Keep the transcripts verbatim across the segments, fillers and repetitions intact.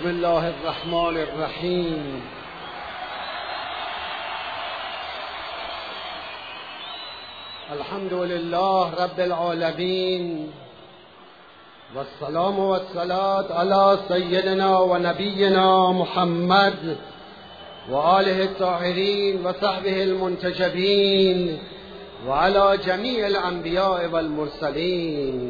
بسم الله الرحمن الرحیم. الحمد لله رب العالمین و السلام و الصلاة علی سیدنا و نبینا محمد و آله الطاهرین و صحبه المنتجبین و علی جمیع الانبیاء و المرسلین.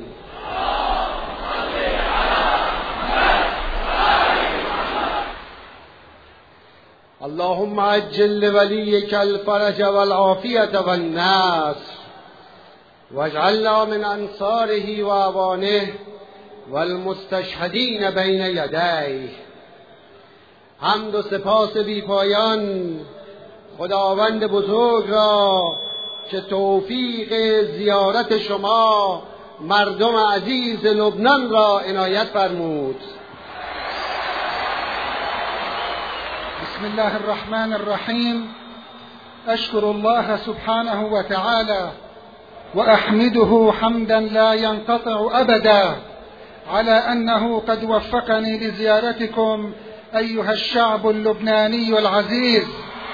اللهم عجل لوليك الفرج والعافية والنصر واجعلنا من أنصاره وأعوانه والمستشهدين بين يديه. حمد و سپاس بی پایان خداوند بزرگ را که توفیق زیارت شما مردم عزیز لبنان را عنایت فرمود. بسم الله الرحمن الرحيم. أشكر الله سبحانه وتعالى وأحمده حمدا لا ينقطع أبدا على أنه قد وفقني لزيارتكم أيها الشعب اللبناني العزيز.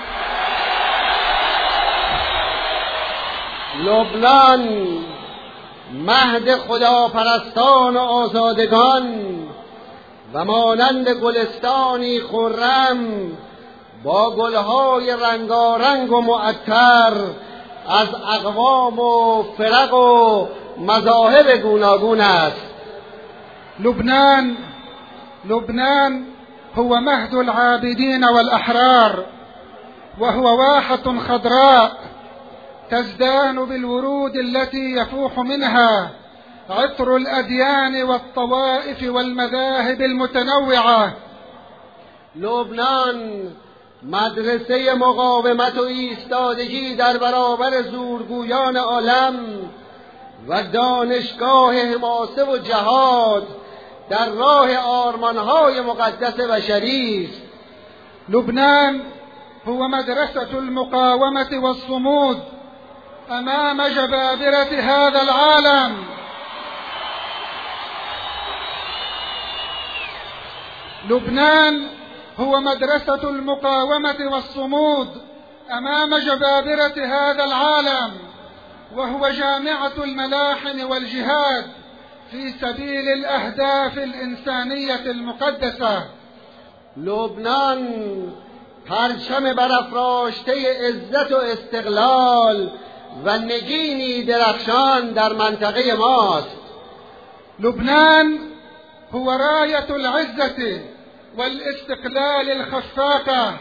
لبنان مهد خداپرستان و آزادگان و مانند گلستانی خرم با گلهای رنگارنگ و معطر از اقوام و فرق و مذاهب گوناگون است. لبنان لبنان هو مهد العابدين والأحرار، وهو واحة خضراء تزدان بالورود التي يفوح منها عطر الأديان والطوائف والمذاهب المتنوعة. لبنان مدرسه مقاومت و ایستادگی در برابر زورگویان عالم و دانشگاه حماسه و جهاد در راه آرمانهای مقدس بشری است. لبنان هو مدرسة المقاومة والصمود أمام جبابرة هذا العالم. لبنان هو مدرسة المقاومة والصمود أمام جبابرة هذا العالم، وهو جامعة الملاحم والجهاد في سبيل الأهداف الإنسانية المقدسة. لبنان پرچم برافراشته عزت و استقلال و نگینی درخشان در منطقه ماست. لبنان هو راية العزة والاستقلال الخفاقة،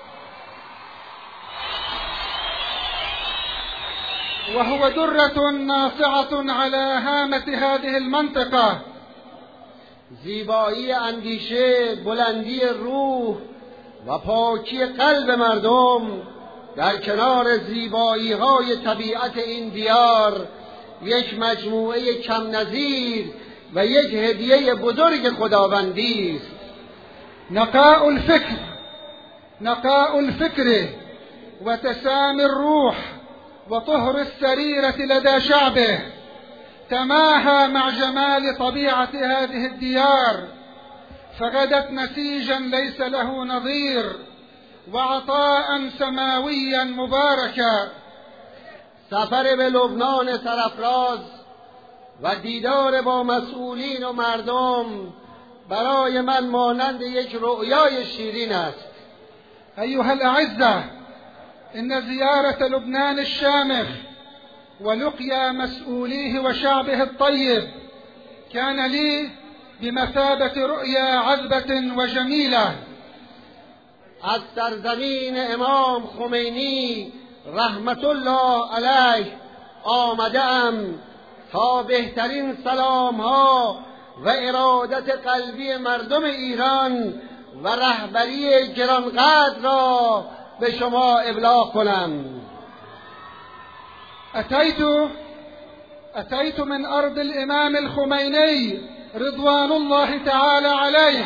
وهو درة ناصعة على هامة هذه المنطقة. زیبایی اندیشه، بلندی روح و پاکی قلب مردم در کنار زیبایی های طبیعت این دیار یک مجموعه کم نظیر و یک هدیه بزرگ خداوندی است. نقاء الفكر نقاء الفكر وتسامي الروح وطهر السريرة لدى شعبه تماهى مع جمال طبيعة هذه الديار، فغدت نسيجا ليس له نظير وعطاء سماويا مباركا. سفر به لبنان سرافراز و دیدار با مسئولین و مردم برای من مانند یک رؤیای شیرین است. أيها الأعزة، إن زيارة لبنان الشامخ ولقيا مسؤوليه وشعبه الطيب كان لي بمثابة رؤيا عذبة وجميلة. از سرزمین امام خمینی رحمت الله علیه آمدم تا بهترین سلام ها و ارادت قلبی مردم ایران و رهبری گرانقدر را به شما ابلاغ کنم. أتيت أتيت من أرض الإمام الخميني رضوان الله تعالى عليه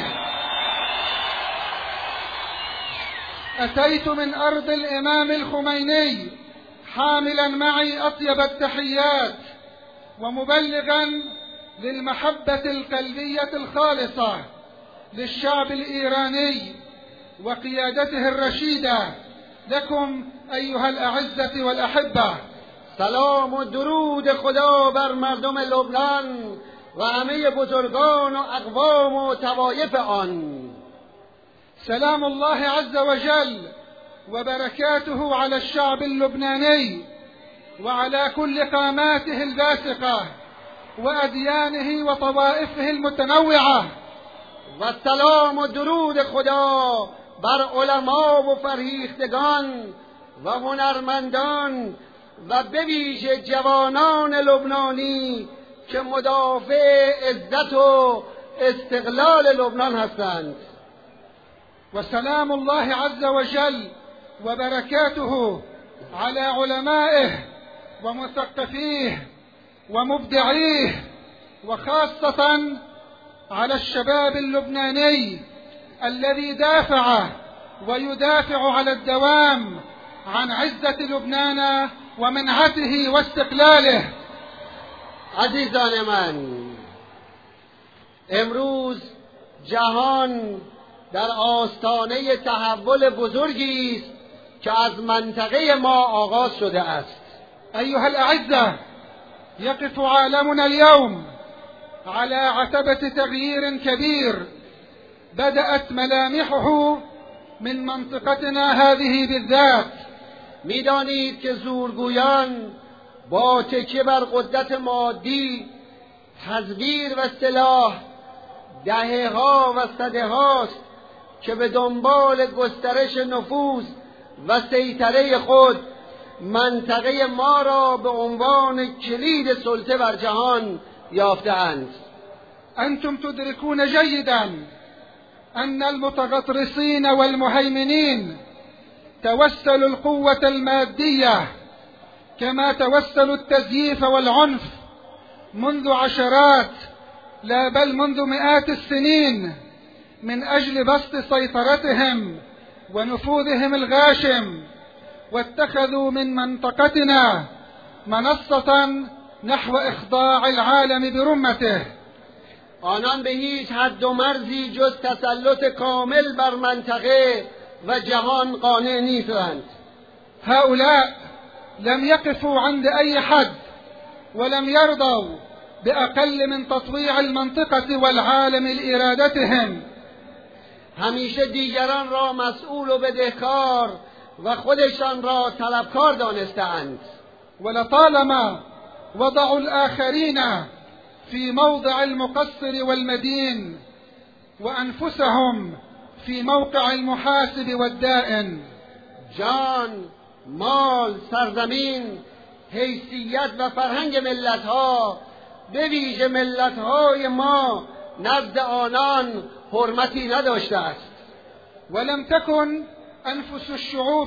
أتيت من أرض الإمام الخميني حاملا معي أطيب التحيات ومبلغا للمحبة القلبية الخالصة للشعب الإيراني وقيادته الرشيدة، لكم أيها الأعزة والأحبة. سلام و درود خدا بر مردم لبنان و همه بزرگان و اقوام و طوایف آن. سلام الله عز وجل وبركاته على الشعب اللبناني وعلى كل قاماته الباسقة وأديانه وطوائفه المتنوعة. و سلام و درود خدا بر علما و فرهیختگان و هنرمندان و به ویژه جوانان لبنانی که مدافع عزت و استقلال لبنان هستند. و سلام الله عز وجل وبركاته على علمائه ومثقفيه ومبدعيه، وخاصة على الشباب اللبناني الذي دافع ويدافع على الدوام عن عزة لبنان ومنعته واستقلاله. عزیزان من، امروز جهان در آستانه تحول بزرگی است که از منطقه ما آغاز شده است. أيها الأعزة، يقف عالمنا اليوم على عتبة تغيير كبير بدأت ملامحه من منطقتنا هذه بالذات. میدانید که زورگویان با تکیه بر قدرت مادی، تزویر و سلاح دهه ها و صده هاست که به دنبال گسترش نفوذ و سیطره خود منطقه ما را به عنوان کلید سلطه بر جهان یافته‌اند. أنتم تدركون جيدا أن المتغطرسين والمهيمنين توسلوا القوة المادية كما توسلوا التزييف والعنف منذ عشرات لا بل منذ مئات السنين من أجل بسط سيطرتهم ونفوذهم الغاشم، واتخذوا من منطقتنا منصة نحو إخضاع العالم برمته. آنان به هیچ حد و مرزی جز تسلط کامل بر منطقه و جهان قانع نیستند. هؤلاء لم يقفوا عند أي حد ولم يرضوا بأقل من تطويع المنطقة والعالم لإرادتهم. همیشه دیگران را مسئول و بدهکار و خودشان را طلبکار دانستند. ولطالما وضعوا الآخرين في موضع المقصر والمدين وأنفسهم في موقع المحاسب والدائن. جان، مال، سرزمین، حیثیت و فرهنگ ملت‌ها، به ویژه ملت‌های ما، نزد آنان حرمتی نداشته است. ولم تكن أنفس الشعوب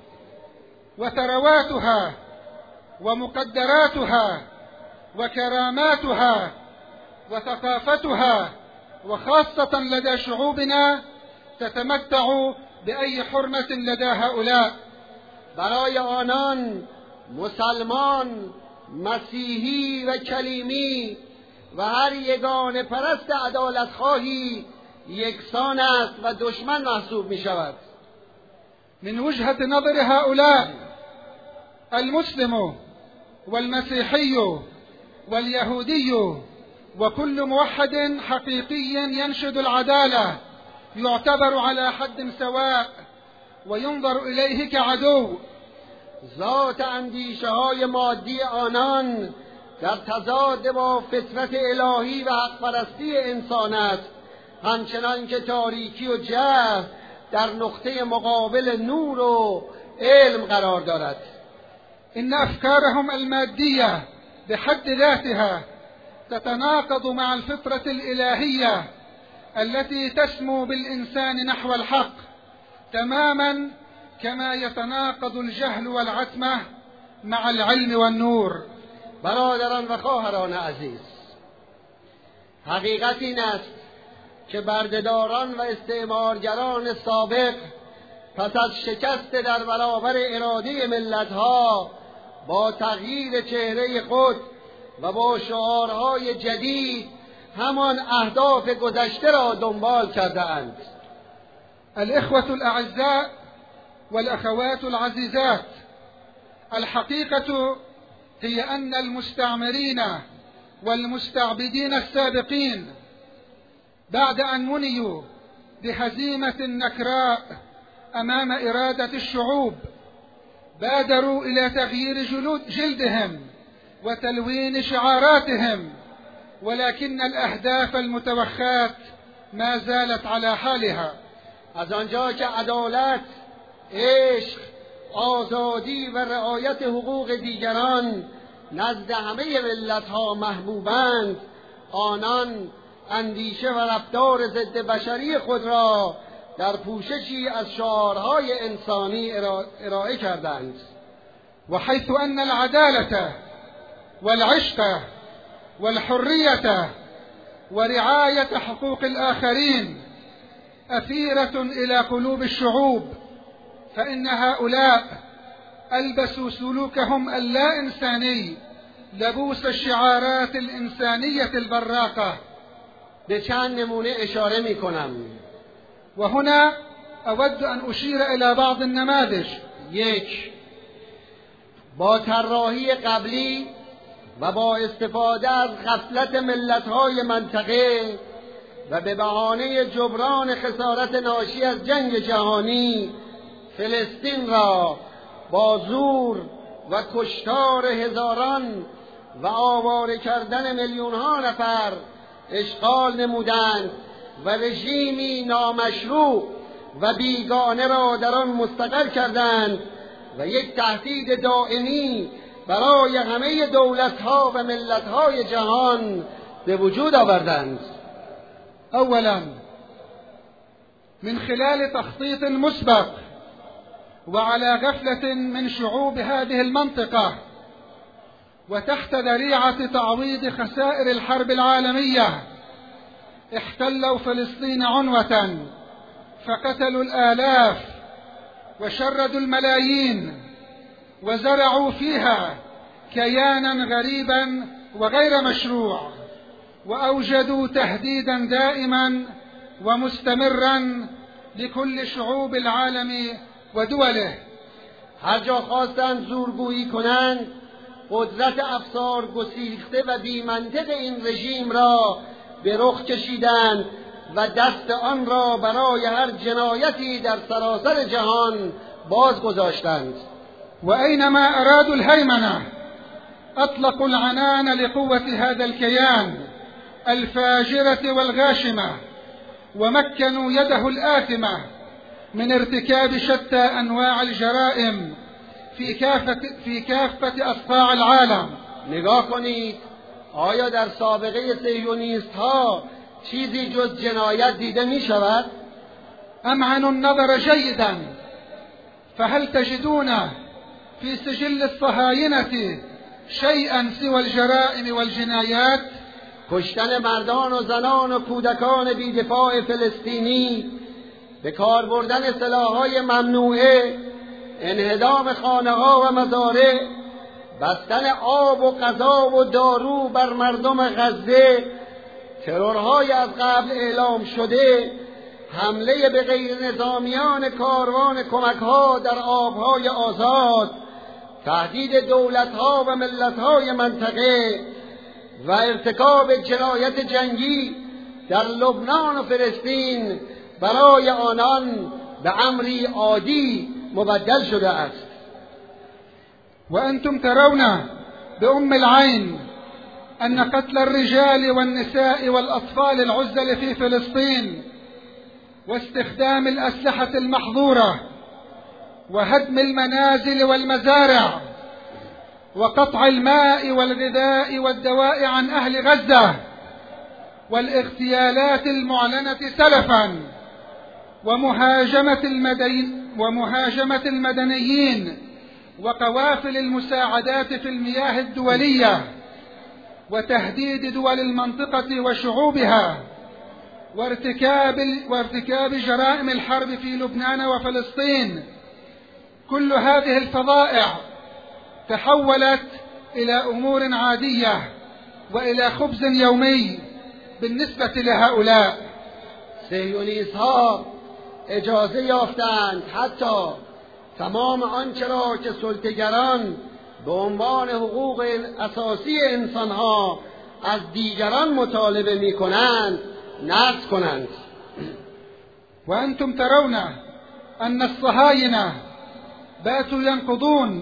وثرواتها ومقدراتها وكراماتها وثقافتها وخاصة لدى شعوبنا تتمتع بأي حرمة لدى هؤلاء. برای آنان مسلمان، مسیحی و کلیمی و هر یگانه پرست عدالت خواهی یکسان است و دشمن محسوب می شود. من وجهة نظر هؤلاء المسلم والمسيحي واليهودي وكل موحد حقيقي ينشد العدالة يعتبر على حد سواء وينظر إليه كعدو. ذات اندیشه های مادی آنان در تضاد با فطرت الهی و حق پرستی انسان است، همچنان که تاریکی و جهل در نقطه مقابل نور و علم قرار دارد. إن أفكارهم المادية بحد ذاتها تتناقض مع الفطرة الإلهية التي تسمو بالإنسان نحو الحق تماما كما يتناقض الجهل والعتمة مع العلم والنور. برادران و خواهران عزیز، حقیقت این است که بردهداران و استعمارگران سابق پس از شکست در برابر اراده ملت‌ها با تغییر چهره خود و با شعارهای جدید همان اهداف گذشته را دنبال کرده‌اند. الإخوة الأعزاء والأخوات العزيزات، الحقيقة هي أن المستعمرين والمستعبدين السابقين بعد أن منيوا بهزيمة نكراء أمام إرادة الشعوب بادروا إلى تغيير جلود جلدهم وتلوين شعاراتهم، ولكن الأهداف المتوخاة ما زالت على حالها. از آنجا که عدالت، عشق، آزادی و رعایت حقوق دیگران نزد همه ملت‌ها محبوبند، آنان اندیشه و رفتار ضد بشری خود را در پوششی از شعارهای انسانی ارائه کردند. وحيث أن العدالة والعشق والحرية ورعاية حقوق الآخرين أثيرة إلى قلوب الشعوب، فإن هؤلاء ألبسوا سلوكهم اللا إنساني لبوس الشعارات الإنسانية البراقة. به چند نمونه اشاره می کنم. وهنا أود أن أشير إلى بعض النماذج. یک، با طراحی قبلی و با استفاده از غفلت ملت‌های منطقه و به بهانه جبران خسارت ناشی از جنگ جهانی، فلسطین را با زور و کشتار هزاران و آواره کردن میلیون‌ها نفر اشغال نمودند و رژیمی نامشروع و بیگانه را در آن مستقر کردند و یک تهدید دائمی برای همه دولت‌ها و ملت‌های جهان به وجود آوردند. اولا، من خلال تخطيط مسبق وعلى غفلة من شعوب هذه المنطقة وتحت ذريعة تعويض خسائر الحرب العالمية، احتلوا فلسطين عنوة فقتلوا الآلاف وشردوا الملايين وزرعوا فيها كيانا غريبا وغير مشروع، وأوجدوا تهديدا دائما ومستمرا لكل شعوب العالم و دوله. هر جا خواستند زورگویی کنند، قدرت افسار گسیخته و بی‌منطق این رژیم را به رخ کشیدند و دست آن را برای هر جنایتی در سراسر جهان باز گذاشتند. و اینما ارادوا الهیمنه اطلقوا العنان لقوة هذا الكيان الفاجرة والغاشمة، ومكنوا يده الآثمة من ارتكاب شتى أنواع الجرائم في كافة في كافة أصقاع العالم. نگاه کنید، آیا در سابقه صهیونیست ها چیزی جز جنایت دیده می شود؟ امعنوا النظر جيدا فهل تجدون في سجل الصهاينة شيئا سوى الجرائم والجنايات؟ کشتن مردان و زنان و کودکان بی‌دفاع فلسطینی، به کار بردن سلاح‌های ممنوعه، انهدام خانه‌ها و مزارع، بستن آب و غذا و دارو بر مردم غزه، ترورهای از قبل اعلام شده، حمله به غیر نظامیان کاروان کمک‌ها در آبهای آزاد، تهدید دولت‌ها و ملت‌های منطقه و ارتکاب جنایت جنگی در لبنان و فلسطین برای آنان به امری عادی مبدل شده است. وأنتم ترون بأم العين أن قتل الرجال والنساء والأطفال العزل في فلسطين واستخدام الأسلحة المحظورة وهدم المنازل والمزارع وقطع الماء والغذاء والدواء عن أهل غزة والاغتيالات المعلنة سلفا ومهاجمة المدين ومهاجمة المدنيين وقوافل المساعدات في المياه الدولية وتهديد دول المنطقة وشعوبها وارتكاب وارتكاب جرائم الحرب في لبنان وفلسطين، كل هذه الفظائع تحولت إلى أمور عادية وإلى خبز يومي بالنسبة لهؤلاء. صهیونیست ها اجازه یافتند حتی تمام آنچه را که سلطه‌گران به عنوان حقوق اساسی انسانها از دیگران مطالبه می کنند نقض کنند. وأنتم ترون أن الصهاينة باتوا ينقضون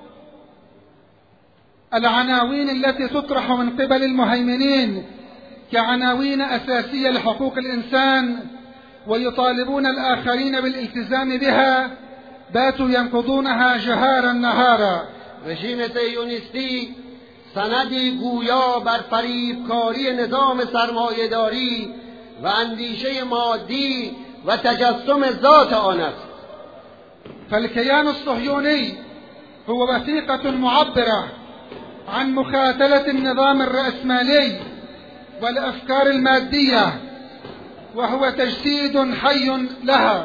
العناوين التي تطرح من قبل المهيمنين كعناوين أساسية لحقوق الإنسان ويطالبون الآخرين بالالتزام بها، باتوا ينقضونها جهارا نهارا. رژیم صهیونیستی سندی گویا بر فریبکاری نظام سرمایه‌داری و اندیشه مادی و تجسم ذات آن است. فالكيان الصهيوني هو وثيقة معبرة عن مخاتلة النظام الرأسمالي والأفكار المادية، وهو تجسيد حي لها.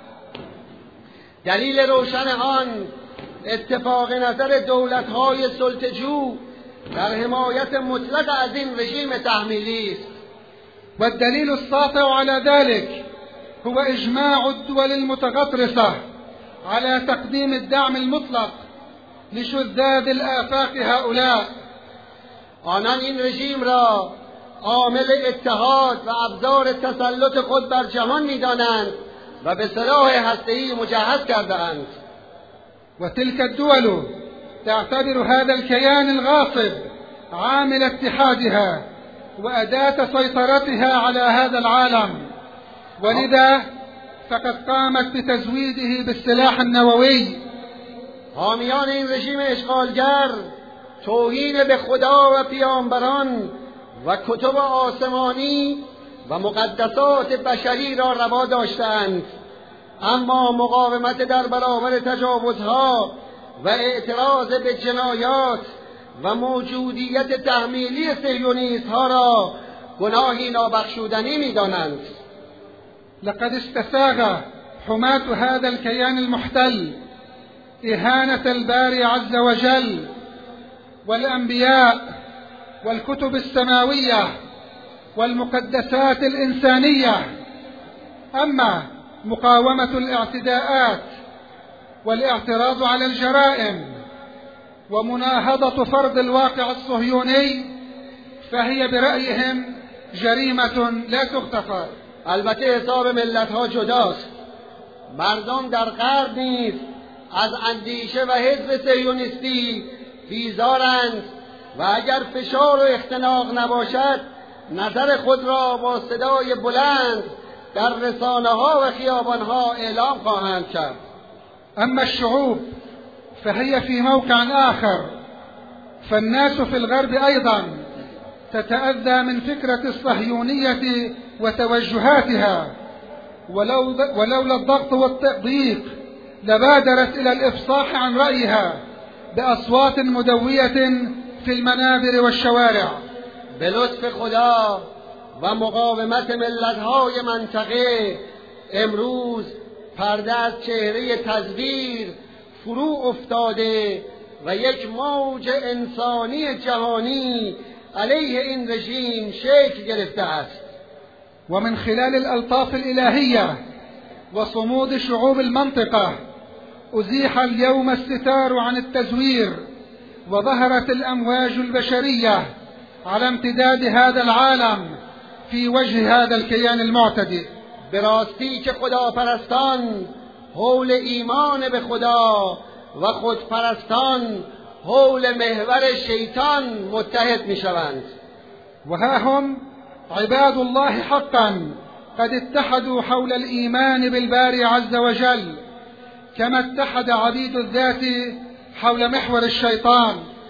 دلیل روشن آن اتفاق نظر دولت‌های سلطه‌جو در حمایت مطلق از این رژیم تحمیلی است. والدليل الساطع على ذلك هو إجماع الدول المتغطرسة على تقديم الدعم المطلق لشذاذ الآفاق هؤلاء. آنان این رژیم را عامل اتحاد و ابزار تسلط خود بر جهان می‌دانند و به سلاح هسته‌ای مجهز کرده‌اند. وتلك الدول تعتبر هذا الكيان الغاصب عامل اتحادها وأداة سيطرتها على هذا العالم، ولذا فقد قامت بتزويده بالسلاح النووي. حامیان این رژیم اشغالگر توهین به خدا و پیامبران و کتب آسمانی و مقدسات بشری را روا داشتند، اما مقاومت در برابر تجاوزها و اعتراض به جنایات و موجودیت تحمیلی صهیونیست‌ها را گناهی نابخشودنی می‌دانند. لقد استساغ حماة هذا الكيان المحتل إهانة الباري عز وجل والأنبياء والكتب السماوية والمقدسات الإنسانية. أما مقاومة الاعتداءات والاعتراض على الجرائم ومناهضة فرض الواقع الصهيوني فهي برأيهم جريمة لا تغتفر. البته حساب ملت ها جداست. مردم در غرب نیز از اندیشه و حزب صهیونیستی بیزارند و اگر فشار و اختناق نباشد نظر خود را با صدای بلند در رسانه ها و خیابان ها اعلام خواهند کرد. اما الشعوب فهي في موقع آخر، فالناس في الغرب أيضا تتأذى من فكرة الصهيونية وتوجهاتها، ولو ولولا الضغط والتضييق لبادرت إلى الإفصاح عن رأيها بأصوات مدوية في المنابر والشوارع. به لطف خدا و مقاومت ملت‌های منطقه امروز پرده از چهره تزویر فرو افتاده و یک موج انسانی جهانی علیه این رژیم شکل گرفته است. ومن خلال الألطاف الإلهية وصمود شعوب المنطقة أزيح اليوم الستار عن التزوير، وظهرت الأمواج البشرية على امتداد هذا العالم في وجه هذا الكيان المعتدي. براستی که خداپرستان حول ایمان به خدا و خودپرستان حول محور شیطان متحد می شوند. وها هم عباد الله حقا قد اتحدوا حول الإيمان بالباري عز وجل كما اتحد عبيد الذات حول محور الشيطان.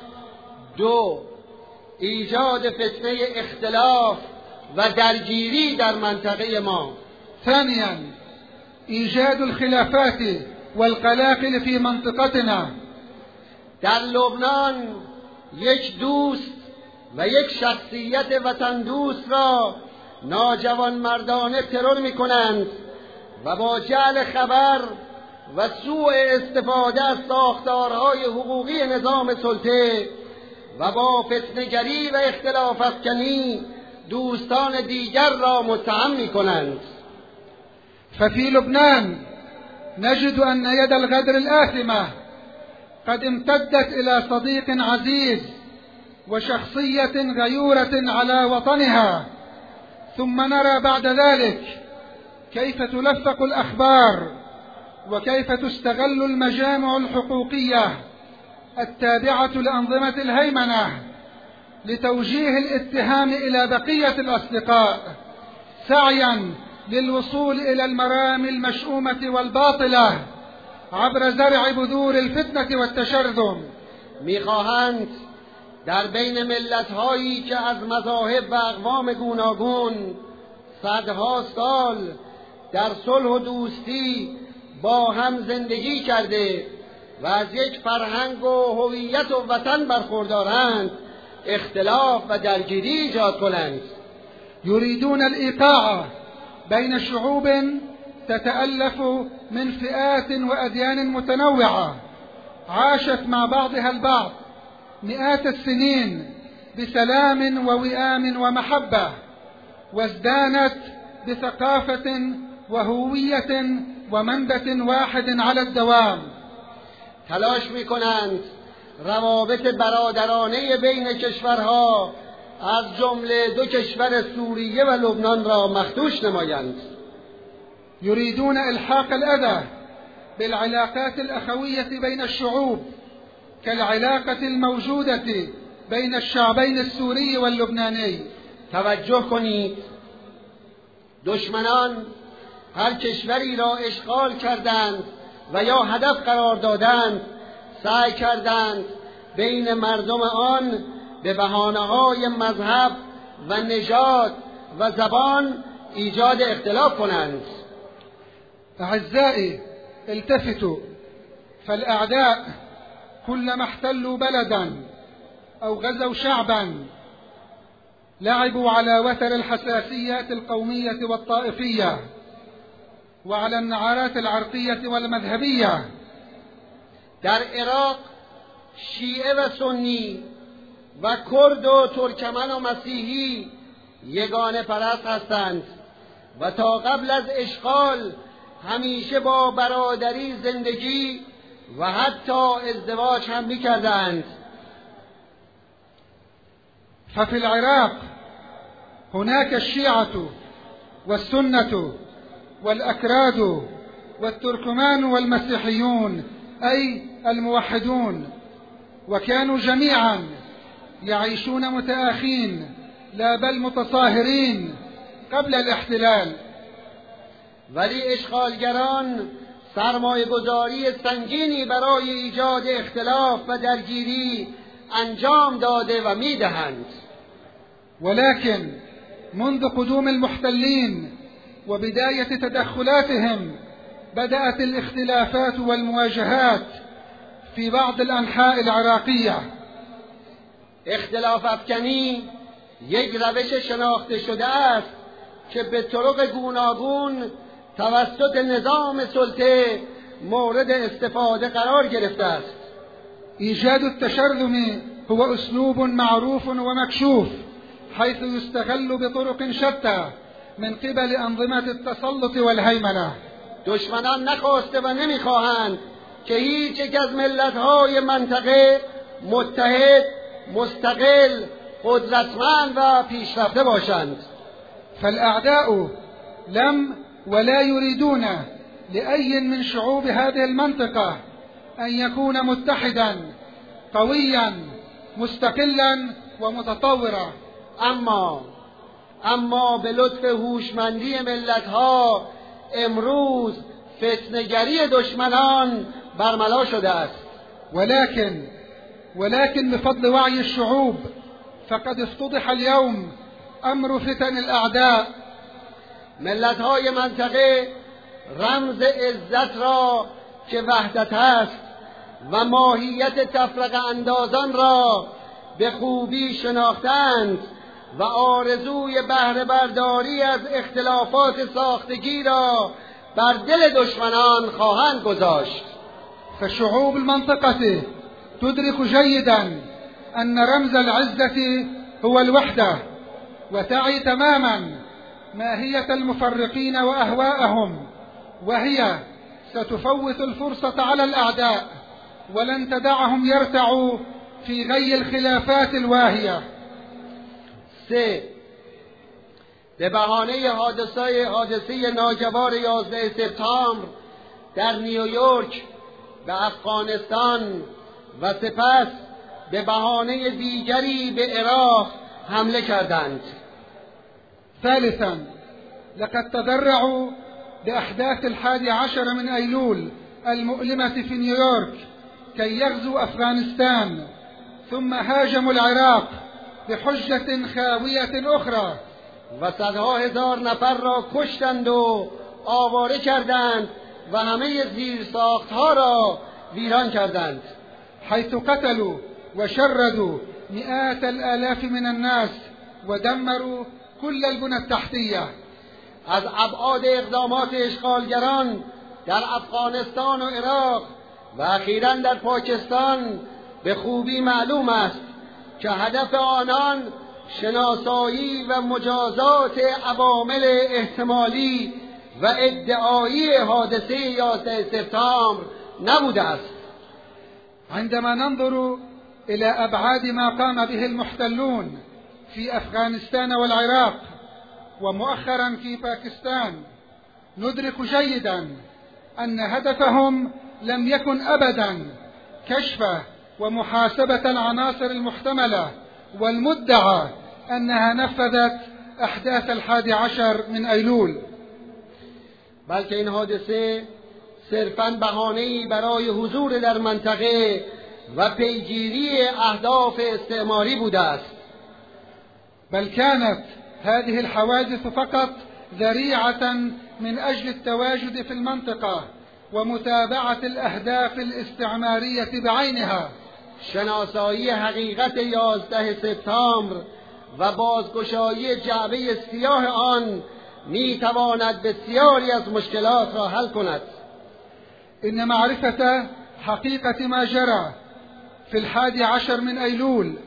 دو، ایجاد فتنه اختلاف و درگیری در منطقه ما. ثانيا إيجاد الخلافات والقلاقل في منطقتنا. در لبنان یک دوست و یک شخصیت وطن دوست را ناجوان مردانه ترور می کنند و با جعل خبر و سوء استفاده از ساختارهای حقوقی نظام سلطه و با فتنه‌گری و اختلاف افکنی دوستان دیگر را متهم می‌کنند. ففي لبنان نجد أن يد الغدر الآثمة قد امتدت إلى صديق عزيز وشخصية غيورة على وطنها، ثم نرى بعد ذلك كيف تلفق الأخبار وكيف تستغل المجامع الحقوقية التابعة لأنظمة الهيمنة لتوجيه الاتهام إلى بقية الأصدقاء سعيا للوصول إلى المرامي المشؤومة والباطلة عبر زرع بذور الفتنة والتشرذم. میخواهند در بین ملت‌هایی که از مذاهب و اقوام گوناگون صدها سال در صلح و دوستی با هم زندگی کرده و از یک فرهنگ و هویت و وطن برخوردارند اختلاف و درگیری ایجاد کنند. يريدون الإيقاع بين شعوب تتألف من فئات وأديان متنوعة عاشت مع بعضها البعض مئات السنين بسلام ووئام ومحبة، وازدانت بثقافة وهوية ومنبت واحد على الدوام. تلاش می‌کنند روابط برادرانه بین کشورها از جمله دو کشور سوریه و لبنان را مخدوش نمایند. يريدون إلحاق الأذى بالعلاقات الأخوية بين الشعوب كالعلاقة الموجودة بين الشعبين السوري واللبناني. توجه کنید، دشمنان هر کشوری را اشغال کردند و یا هدف قرار دادند سعی کردند بین مردم آن به بهانه‌های مذهب و نژاد و زبان ایجاد اختلاف کنند. أعزائي التفتوا، فالأعداء كلما احتلوا بلدا أو غزوا شعبا لعبوا على وتر الحساسيات القومية والطائفية وعلى النعرات العرقية والمذهبية. در عراق شیعه و سنی و کرد و ترکمن و مسیحی یگانه پرست هستند و تا قبل از اشغال همیشه با برادری زندگی و حتی ازدواج هم می‌کردند. ففي العراق هناك الشيعة والسنة والأكراد والتركمان والمسيحيون أي الموحدون، وكانوا جميعا يعيشون متآخين لا بل متصاهرين قبل الاحتلال. ولی اشغالگران سرمایه‌گذاری سنگینی برای ایجاد اختلاف و درگیری انجام داده و میدهند. ولكن منذ قدوم المحتلين وبداية تدخلاتهم بدأت الاختلافات والمواجهات في بعض الأنحاء العراقية. اختلاف افکنی یک روش شناخته شده است که به طرق گوناگون توسط نظام سلطه مورد استفاده قرار گرفته است. إيجاد التشرذم هو أسلوب معروف ومكشوف حيث يستغل بطرق شتى من قبل أنظمة التسلط والهيمنة. دشمنان نخواسته و نمیخواهند که هیچ یک از ملت‌های منطقه متحد، مستقل، قدرتمند و پیشرفته باشند. فالأعداء لم ولا يريدون لأي من شعوب هذه المنطقة أن يكون متحدا قويا مستقلا ومتطورا. اما اما به لطف هوشمندی ملت‌ها امروز فتنه‌گری دشمنان برملا شده است. ولكن ولكن بفضل وعي الشعوب فقد افتضح اليوم أمر فتن الأعداء. ملت‌های منطقه رمز عزت را که وحدت است و ماهیت تفرقه اندازان را به خوبی شناختند و آرزوی بهره برداری از اختلافات ساختگی را بر دل دشمنان خواهند گذاشت. فشعوب المنطقة تدرك جيدا أن رمز العزة هو الوحدة، وتعي تماما ماهية المفرقين وأهواءهم، وهي ستفوت الفرصة على الأعداء ولن تدعهم يرتعوا في غي الخلافات الواهية. سه به بهانه حادثه حادثه ناگوار یازده سپتامبر در نیویورک به افغانستان و سپس به بهانه دیگری به عراق حمله کردند. ثالثا لقد تذرعوا بأحداث الحادي عشر من أيلول المؤلمة في نيويورك كي يغزوا أفغانستان، ثم هاجموا العراق بحجة خاوية أخرى و صدها هزار نفر را کشتند و آواره کردند و همه زیرساختها را ویران کردند. حيث قتلوا وشردوا مئات الآلاف من الناس ودمروا كل البنى التحتية. از ابعاد اقدامات اشغالگران در افغانستان و عراق و اخیراً در پاکستان به خوبی معلوم است که هدف آنان شناسایی و مجازات عوامل احتمالی و ادعایی حادثه یازده سپتامبر نبوده است. عندما ننظر إلى أبعاد ما قام به المحتلون في أفغانستان والعراق ومؤخرا في باكستان ندرك جيدا أن هدفهم لم يكن أبدا كشف ومحاسبة العناصر المحتملة والمدعى أنها نفذت أحداث الحادي عشر من أيلول، بلکه این حادثه صرفاً بهانه‌ای برای حضور در منطقه و پیگیری اهداف استعماری بوده است. بل كانت هذه الحوادث فقط ذريعة من أجل التواجد في المنطقة ومتابعة الأهداف الاستعمارية بعينها. شناسایی حقیقت یازده سپتامبر و بازگشایی جعبه سیاه آن می تواند بسیاری از مشکلات را حل کند. إن معرفة حقيقة ما جرى في الحادي عشر من أيلول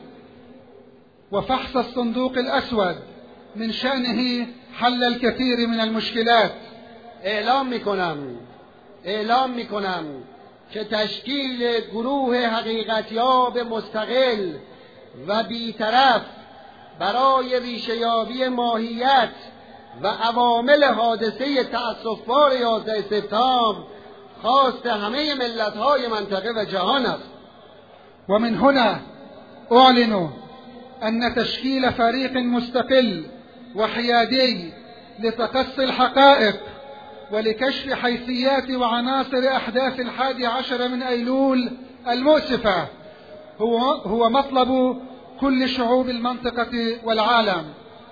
وفحص الصندوق الأسود من شأنه حل الكثير من المشكلات. اعلام میکنم اعلام میکنم که تشکیل گروه حقیقتیاب مستقل و بیطرف برای ریشه‌یابی ماهیت و عوامل حادثه تأسفبار یازده سپتامبر خواست همه ملت‌های منطقه و جهان است. ومن هنا أعلن أن تشكيل فريق مستقل وحيادي لتقصي الحقائق ولكشف حيثيات وعناصر أحداث الحادي عشر من أيلول المؤسفة هو, هو مطلب كل شعوب المنطقة والعالم.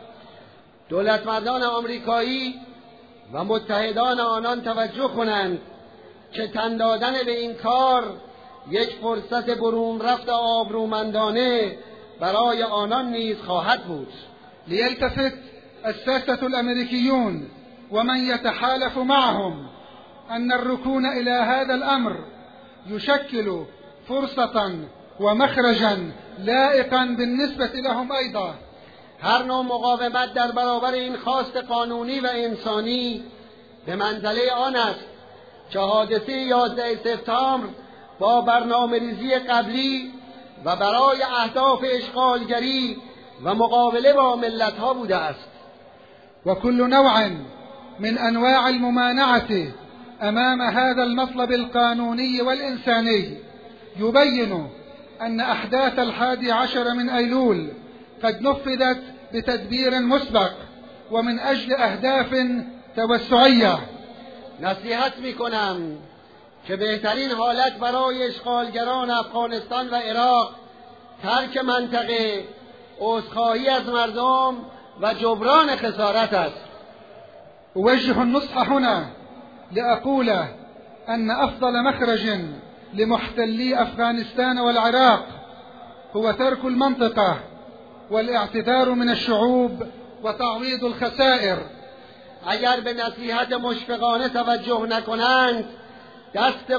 دولتمردان آمریکایی و متحدان آنان توجه کنند که تن دادن به این کار یک فرصت برون رفت آبرومندانه برای آنان نیز خواهد بود. ليلتفت الساسة الأمريكيون ومن يتحالف معهم أن الركون إلى هذا الأمر يشكل فرصة ومخرجا لائقا بالنسبة لهم أيضا. هر نوع مقاومت در برابر این خواست قانونی و انسانی به منزله آن است که حادثه یازده سپتامبر با برنامه‌ریزی قبلی و برای اهداف اشغالگری و مقابله با ملت‌ها بوده است. وكل نوع من أنواع الممانعة أمام هذا المطلب القانوني والإنساني يبين أن أحداث الحادي عشر من أيلول قد نفذت بتدبير مسبق ومن أجل أهداف توسعية. نصیحت میکنم که بهترین حالت برای اشغالگران افغانستان و عراق ترک منطقه، عذرخواهی از مردم و جبران خسارت است. أوجه النصح هنا لأقول أن أفضل مخرج لمحتلي أفغانستان والعراق هو ترك المنطقة والاعتذار من الشعوب وتعويض الخسائر. اگر به نصیحت مشفقانه توجه نکنند، دست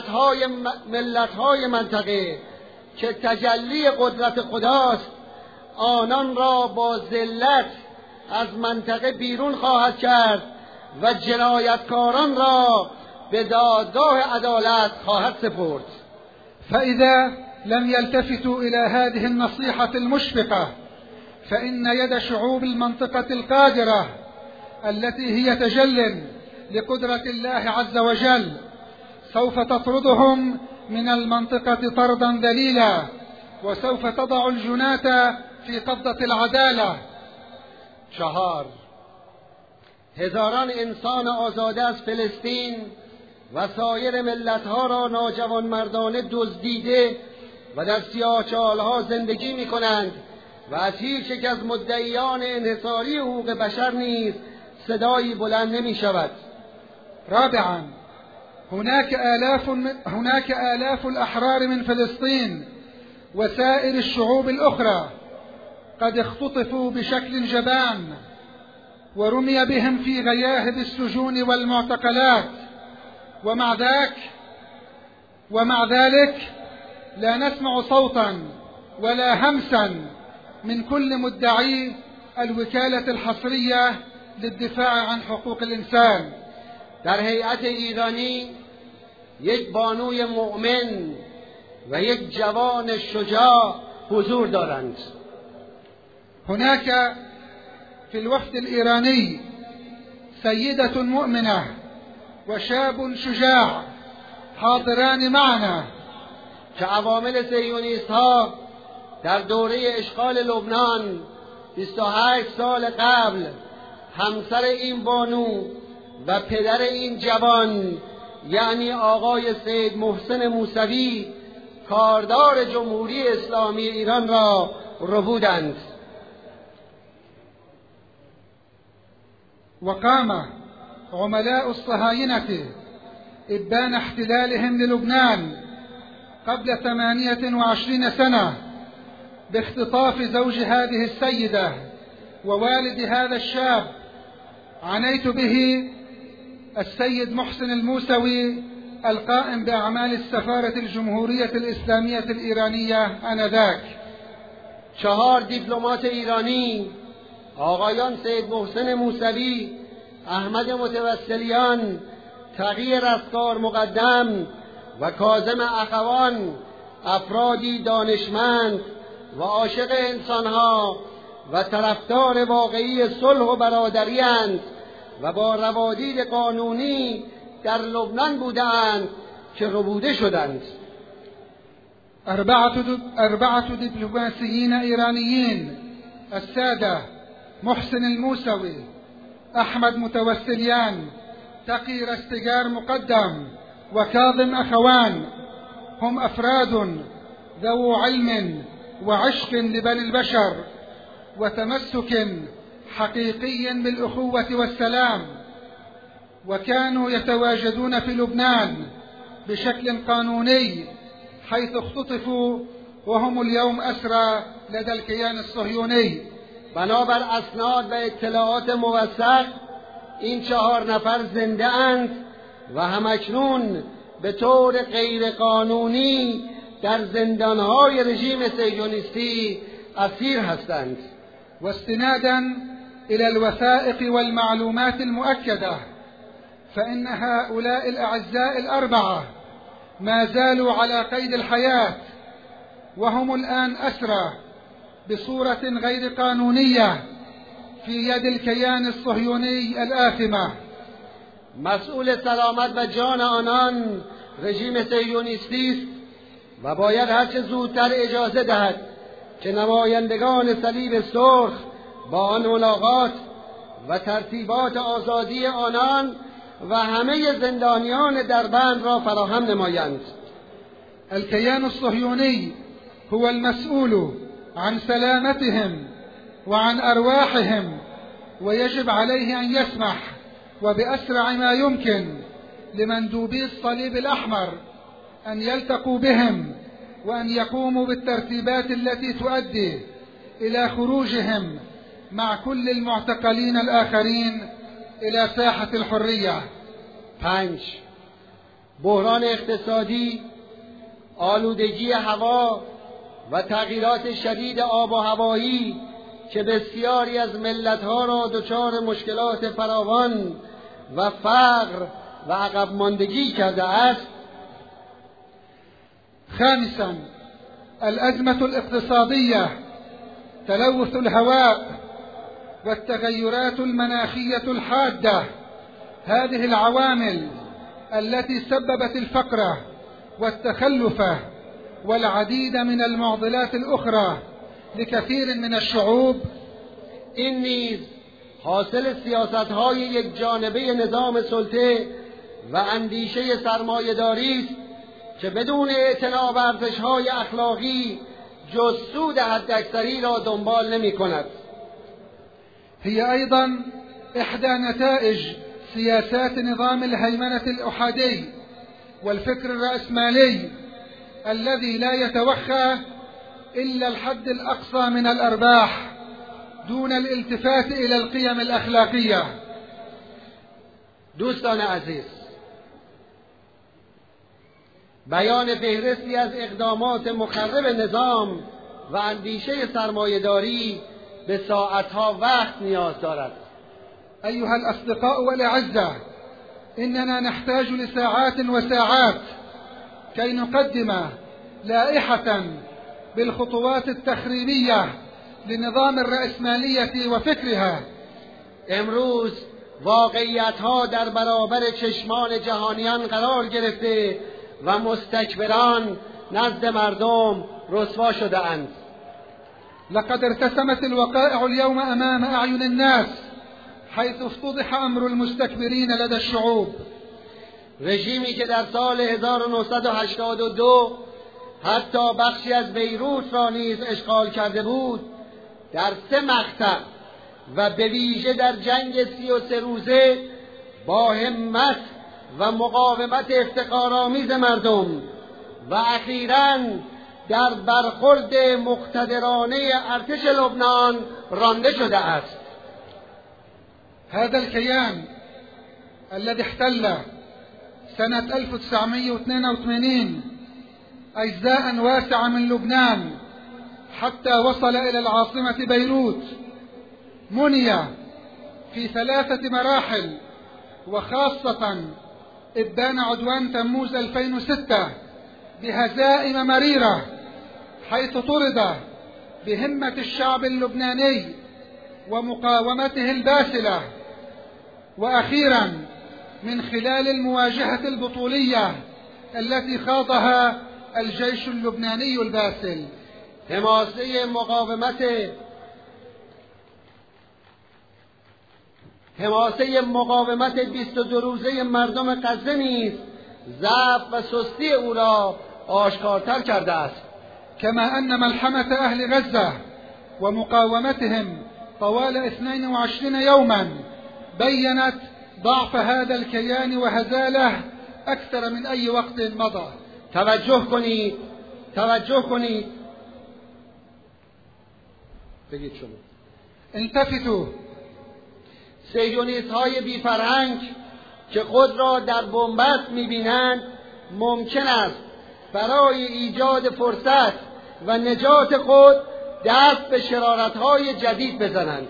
قدرت‌های ملت‌های منطقه که تجلی قدرت خداست آنان را با ذلت از منطقه بیرون خواهد کرد و جنایتکاران را به دادگاه عدالت خواهد سپرد. فإذا لم يلتفتوا إلى هذه النصيحة المشفقة فإن يد شعوب المنطقة القادرة التي هي تجل لقدرة الله عز وجل سوف تطردهم من المنطقة طردا ذليلا، وسوف تضع الجناة في قبضة العدالة. چهار، هزاران انسان آزاده از فلسطین و سایر ملتها را ناجوانمردانه دزدیده و در سیاهچالها زندگی می کنند و از هیچ یک از مدعیان انحصاری حقوق بشر نیز صدایی بلند نمی شود. رابعا، هناك آلاف هناك آلاف الأحرار من فلسطين وسائر الشعوب الأخرى قد اختطفوا بشكل جبان ورمي بهم في غياهب السجون والمعتقلات، ومع ذلك ومع ذلك لا نسمع صوتا ولا همسا من كل مدعي الوكالة الحصرية للدفاع عن حقوق الإنسان. در هیئت ایرانی یک بانوی مؤمن و یک جوان شجاع حضور دارند. هناك في الوفد الإيراني سيدة مؤمنة وشاب شجاع حاضران معنا. که عوامل صهیونیست ها در دوره اشغال لبنان بیست و هشت سال قبل همسر این بانو و پدر این جوان یعنی آقای سید محسن موسوی کاردار جمهوری اسلامی ایران را ربودند. وقام عملاء الصهاينة إبان احتلالهم للبنان قبل ثمانية وعشرين سنة باختطاف زوج هذه السيدة ووالد هذا الشاب. عنيت به السيد محسن الموسوي القائم بأعمال السفارة الجمهورية الإسلامية الإيرانية آنذاك. چهار دیپلمات ایرانی، آقایان سید محسن موسوی، احمد متوسلیان، تقی رستگار مقدم و کاظم اخوان، افرادی دانشمند و عاشق انسانها و طرفدار واقعی صلح و برادری‌اند و با روادید قانونی در لبنان بودند که ربوده شدند. أربعة أربعة دبلوماسيين إيرانيين السادة محسن الموسوي، أحمد متوسليان، تقي رستجار مقدم وكاظم أخوان هم أفراد ذو علم وعشق لبني البشر وتمسك حقيقي بالأخوة والسلام، وكانوا يتواجدون في لبنان بشكل قانوني حيث اختطفوا وهم اليوم أسرى لدى الكيان الصهيوني. بنابر اسناد و اطلاعات موثق این چهار نفر زنده اند و همکنون به طور غیر قانونی در زندانهای رژیم صهیونیستی اسیر هستند. واستنادا إلى الوثائق والمعلومات المؤكدة فإن هؤلاء الأعزاء الأربعة ما زالوا على قيد الحياة وهم الآن أسرى بصورة غير قانونية في يد الكيان الصهيوني الآثمة. مسئول سلامت و جان آنان رژیم صهیونیستی است و باید هرچه زودتر اجازه دهد که نمایندگان صلیب سرخ با آن ملاقات و ترتیبات آزادی آنان و همه زندانیان دربند را فراهم نمایند. الكيان الصهيوني هو المسؤول عن سلامتهم وعن أرواحهم، ويجب عليه أن يسمح وبأسرع ما يمكن لمندوبي الصليب الأحمر أن يلتقوا بهم وأن يقوموا بالترتيبات التي تؤدي إلى خروجهم مع كل المعتقلين الآخرين إلى ساحة الحرية. پنج، بحران اقتصادی، آلودگی هوا و تغییرات شدید آب و هوایی که بسیاری از ملتها را دچار مشکلات فراوان و فقر و عقب ماندگی کرده است. خامسا الأزمة الاقتصادية، تلوث الهواء والتغيرات المناخية الحادة، هذه العوامل التي سببت الفقر والتخلف والعديد من المعضلات الأخرى لكثير من الشعوب. این نیز حاصل سیاست‌های یک جانبه نظام سلطه و اندیشه سرمایه‌داری است که بدون اعتنا بر ارزش‌های اخلاقی جز سود حداکثری را دنبال نمی‌کند. هي أيضا إحدى نتائج سياسات نظام الهيمنة الأحادي والفكر الرأسمالي الذي لا يتوخى إلا الحد الأقصى من الأرباح دون الالتفات إلى القيم الأخلاقية. دوستان عزیز، بیان فهرستی از اقدامات مخرب نظام و اندیشه سرمایه‌داری به ساعتها وقت نیاز دارد. أيها الأصدقاء والأعزة، إننا نحتاج لساعات وساعات كي نقدم لائحة بالخطوات التخريبية لنظام الرأسمالية وفكرها. امروز واقعیت‌ها در برابر چشمان جهانیان قرار گرفته و مستکبران نزد مردم رسوا شده‌اند. لقد ارتسمت الوقائع اليوم أمام أعين الناس حيث افتضح أمر المستكبرين لدى الشعوب. رژیمی که در سال هزار و نهصد و هشتاد و دو حتی بخشی از بیروت را نیز اشغال کرده بود، در سه مقطع و به ویژه در جنگ سی و سه روزه با همت و مقاومت افتخارآمیز مردم و اخیراً در برخورد مقتدرانه ارتش لبنان رانده شده است. هذا الكيان الذي احتل سنة ألف وتسعمائة واثنين وثمانين أجزاء واسعة من لبنان حتى وصل إلى العاصمة بيروت مني في ثلاثة مراحل، وخاصة إبان عدوان تموز ألفين وستة بهزائم مريرة حيث طرد بهمة الشعب اللبناني ومقاومته الباسلة، وأخيرا من خلال المواجهة البطولية التي خاضها الجيش اللبناني الباسل. حماسه مقاومت حماسه مقاومت بیست و دو روزه مردم غزه نیز ضعف و سستی او را آشکارتر کرده است. كما أن ملحمة أهل غزة ومقاومتهم طوال اثنين وعشرين يوما بيّنت ضعف هذا الكيان وهزاله أكثر من أي وقت مضى. توجه کنید توجه کنید بگید شما التفتوا. صهیونیست های بی فرهنگ که خود را در بنبست می‌بینند ممکن است برای ایجاد فرصت و نجات خود دست به شرارت‌های جدید بزنند.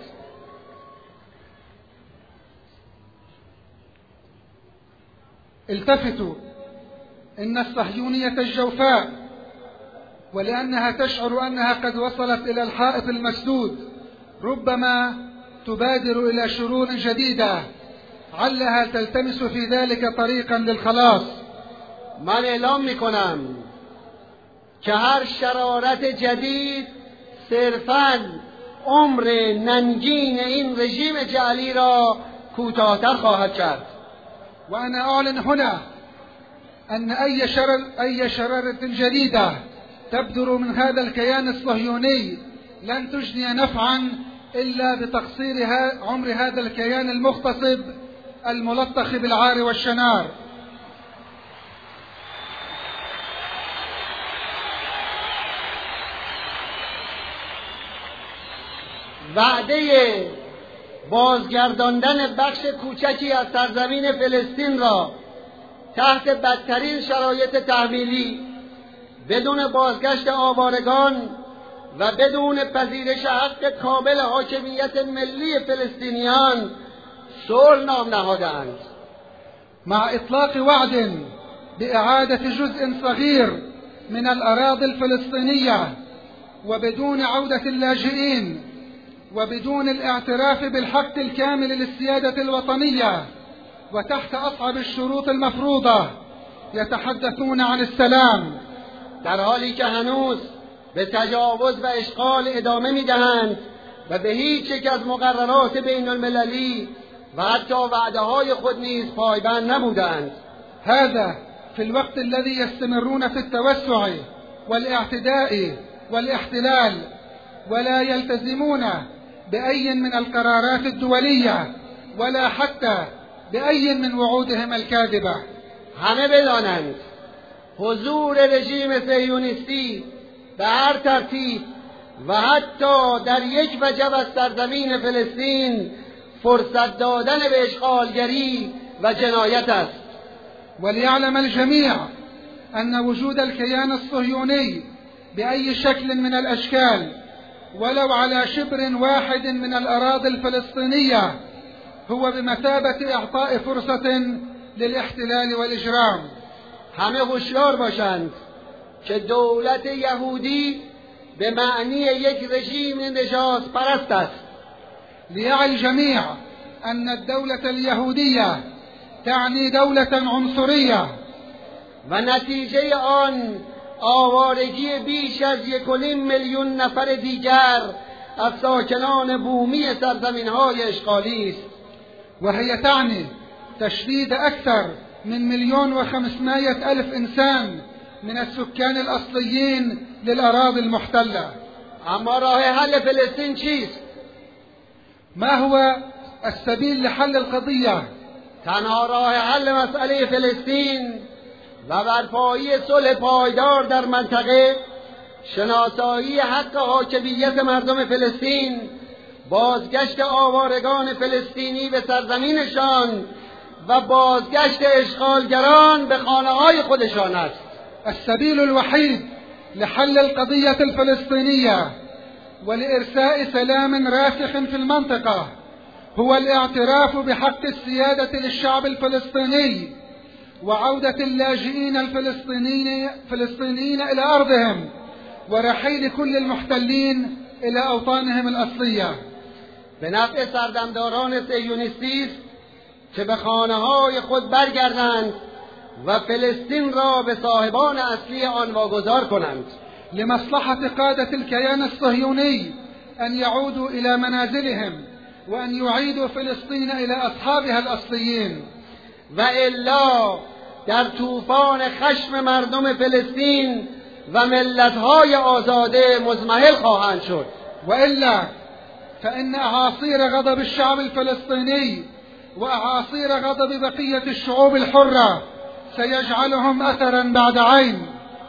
التفتوا إن الصهيونية الجوفاء ولأنها تشعر أنها قد وصلت إلى الحائط المسدود ربما تبادر إلى شرور جديدة علها تلتمس في ذلك طريقا للخلاص. من اعلام میکنم که هر شرارت جدید صرفاً عمر ننگین این رژیم جعلی را کوتاه‌تر خواهد کرد. وأنا أعلن هنا أن أي شرر أي شرارة جديدة تبدر من هذا الكيان الصهيوني لن تجني نفعا إلا بتقصير عمر هذا الكيان المغتصب الملطخ بالعار والشنار. وعده بازگرداندن بخش کوچکی از سرزمین فلسطین را تحت بدترین شرایط تحمیلی بدون بازگشت آوارگان و بدون پذیرش حق کامل حاکمیت ملی فلسطینیان صلح نام نهادند. مع إطلاق وعد بإعادة جزء صغير من الأراضي الفلسطينية وبدون عودة اللاجئين وبدون الاعتراف بالحق الكامل للسيادة الوطنية وتحت أصعب الشروط المفروضة يتحدثون عن السلام، در حالی که هنوز به تجاوز و اشغال ادامه می‌دهند و به هیچ یک از مقررات بین المللی و حتی وعده های خود نیز پایبند نبودند. هذا في الوقت الذي يستمرون في التوسع والاعتداء والاحتلال ولا يلتزمون بأي من القرارات الدولية ولا حتى بأي من وعودهم الكاذبة. همه بدانند حضور رژیم صهیونیستی به هر ترتیب و حتی در یک وجب از سرزمین فلسطین فرصت دادن به اشغالگری و جنایت است. وليعلم الجميع أن وجود الكيان الصهيوني بأي شكل من الأشكال ولو على شبر واحد من الأراضي الفلسطينية هو بمثابة إعطاء فرصة للاحتلال والإجرام. همه هوشیار باشند که دولت یهودی به معنی یک رژیم نجات پرست است. ليعي الجميع أن الدولة اليهودية تعني دولة عنصرية و نتیجه آن آوارگی بیش از یک و نیم میلیون نفر دیگر از ساکنان بومی سرزمین‌های اشغالی است. وهي تعني تشديد أكثر من مليون وخمسمائة ألف إنسان من السكان الأصليين للأراضي المحتلة. اما راه حل فلسطین چیست؟ ما هو السبيل لحل القضية؟ تنها راه حل مسئله فلسطین و برپایی صلح پایدار در منطقه، شناسایی حق حاکمیت مردم فلسطین، بازگشت آوارگان فلسطینی به سرزمینشان و بازگشت اشغالگران به خانه‌های خودشان است. السبيل الوحيد لحل القضية الفلسطينية ولإرساء سلام راسخ في المنطقة هو الاعتراف بحق السيادة للشعب الفلسطيني وعودة اللاجئين الفلسطينيين فلسطينيين إلى أرضهم ورحيل كل المحتلين إلى أوطانهم الأصلية. به نفع سردمداران صهیونیستی است که به خانه‌های خود برگردند و فلسطین را به صاحبان اصلی آن واگذار کنند. لمصلحة قادة الكيان الصهيوني أن يعودوا إلى منازلهم وأن يعيدوا فلسطين إلى أصحابها الأصليين. و الا در طوفان خشم مردم فلسطین و ملت‌های آزاده مضمحل خواهند شد. وإلا فإن أعاصير غضب الشعب الفلسطيني وأعاصير غضب بقية الشعوب الحرة سيجعلهم أثرا بعد عين.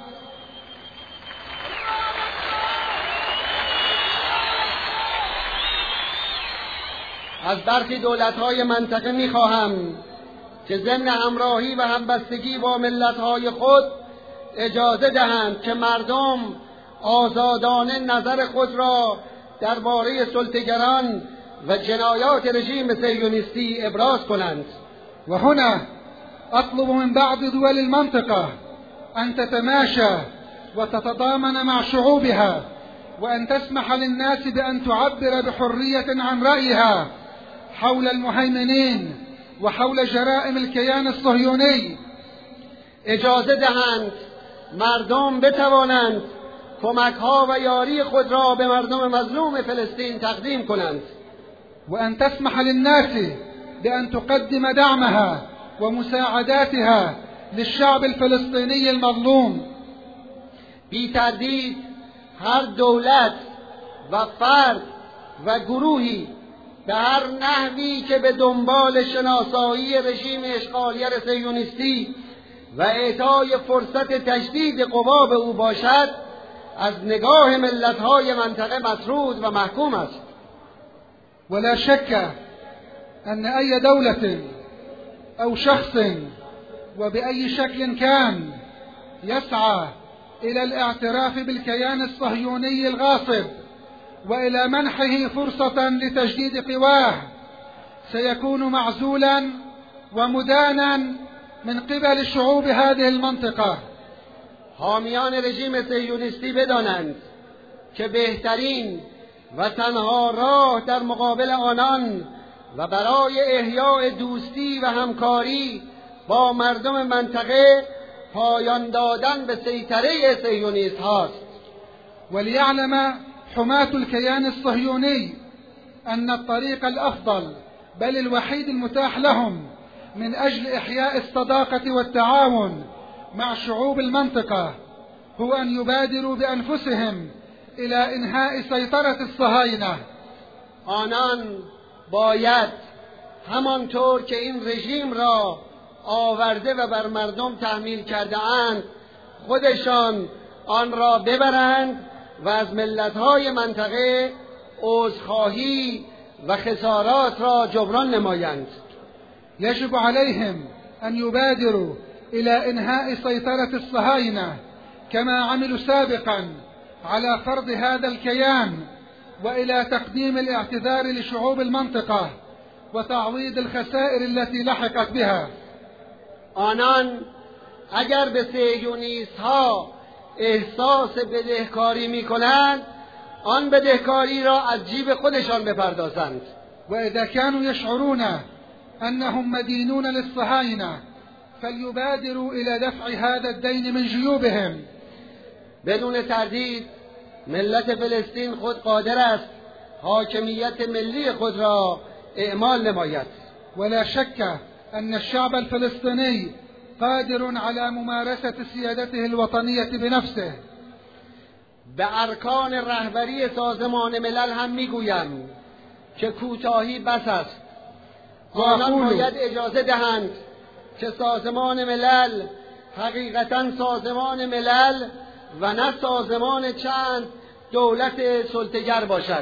از برخی دولت‌های منطقه می‌خواهم که ضمن همراهی و همبستگی با ملت‌های خود اجازه دهند که مردم آزادانه نظر خود را درباره سلطه‌گران و جنایات رژیم صهیونیستی ابراز کنند. وهنا أطلب من بعض دول المنطقة أن تتماشى وتتضامن مع شعوبها وأن تسمح للناس بأن تعبر بحرية عن رأيها حول المهيمنين وحول جرائم الكيان الصهيوني. اجازه دهند مردم بتوانند کمک‌ها و یاری خود را به مردم مظلوم فلسطین تقدیم کنند. وأن تسمح للناس بأن تقدم دعمها ومساعداتها للشعب الفلسطيني المظلوم. بی تردید هر دولت و فرد و گروهی به هر نحوی که به دنبال شناسایی رژیم اشغالگر صهیونیستی و اعطای فرصت تجدید قوا به او باشد از نگاه ملت‌های منطقه مطرود و محکوم است. ولا شك أن أي دولة أو شخص وبأي شكل كان يسعى إلى الاعتراف بالكيان الصهيوني الغاصب وإلى منحه فرصة لتجديد قواه سيكون معزولا ومدانا من قبل شعوب هذه المنطقة. حامیان رژیم صهیونیستی بدانند که بهترین و تنها راه در مقابل آنان و برای احیای دوستی و همکاری با مردم منطقه پایان دادن به سیطره صهیونیست هاست. وليعلم حماة الكيان الصهيوني أن الطريق الأفضل بل الوحيد المتاح لهم من أجل إحياء الصداقة والتعاون مع شعوب المنطقة هو أن يبادروا بأنفسهم إلى إنهاء سيطرة الصهاينة. آنان باید همانطور که این رژیم را آورده و بر مردم تحمیل کرده اند خودشان آن را ببرند و از ملت‌های منطقه عذرخواهی و خسارات را جبران نمایند. يجب عليهم أن يبادروا إلى إنهاء سيطرة الصهاينة كما عملوا سابقا على فرض هذا الكيان وإلى تقديم الاعتذار لشعوب المنطقة وتعويض الخسائر التي لحقت بها. آنان اگر به صهیونیست ها احساس بدهکاری می کنند آن بدهکاری را از جیب خودشان بپردازند. وإذا كانوا يشعرون أنهم مدينون للصهاينة فليبادروا إلى دفع هذا الدين من جيوبهم. بدون تردید ملت فلسطین خود قادر است حاکمیت ملی خود را اعمال نماید. ولا شك أن الشعب الفلسطيني قادر على ممارسة سيادته الوطنية بنفسه. به ارکان رهبری سازمان ملل هم میگویم که کوتاهی بس است. آنان باید اجازه دهند که سازمان ملل حقیقتاً سازمان ملل و نه سازمان چند دولت سلطه‌گر باشد.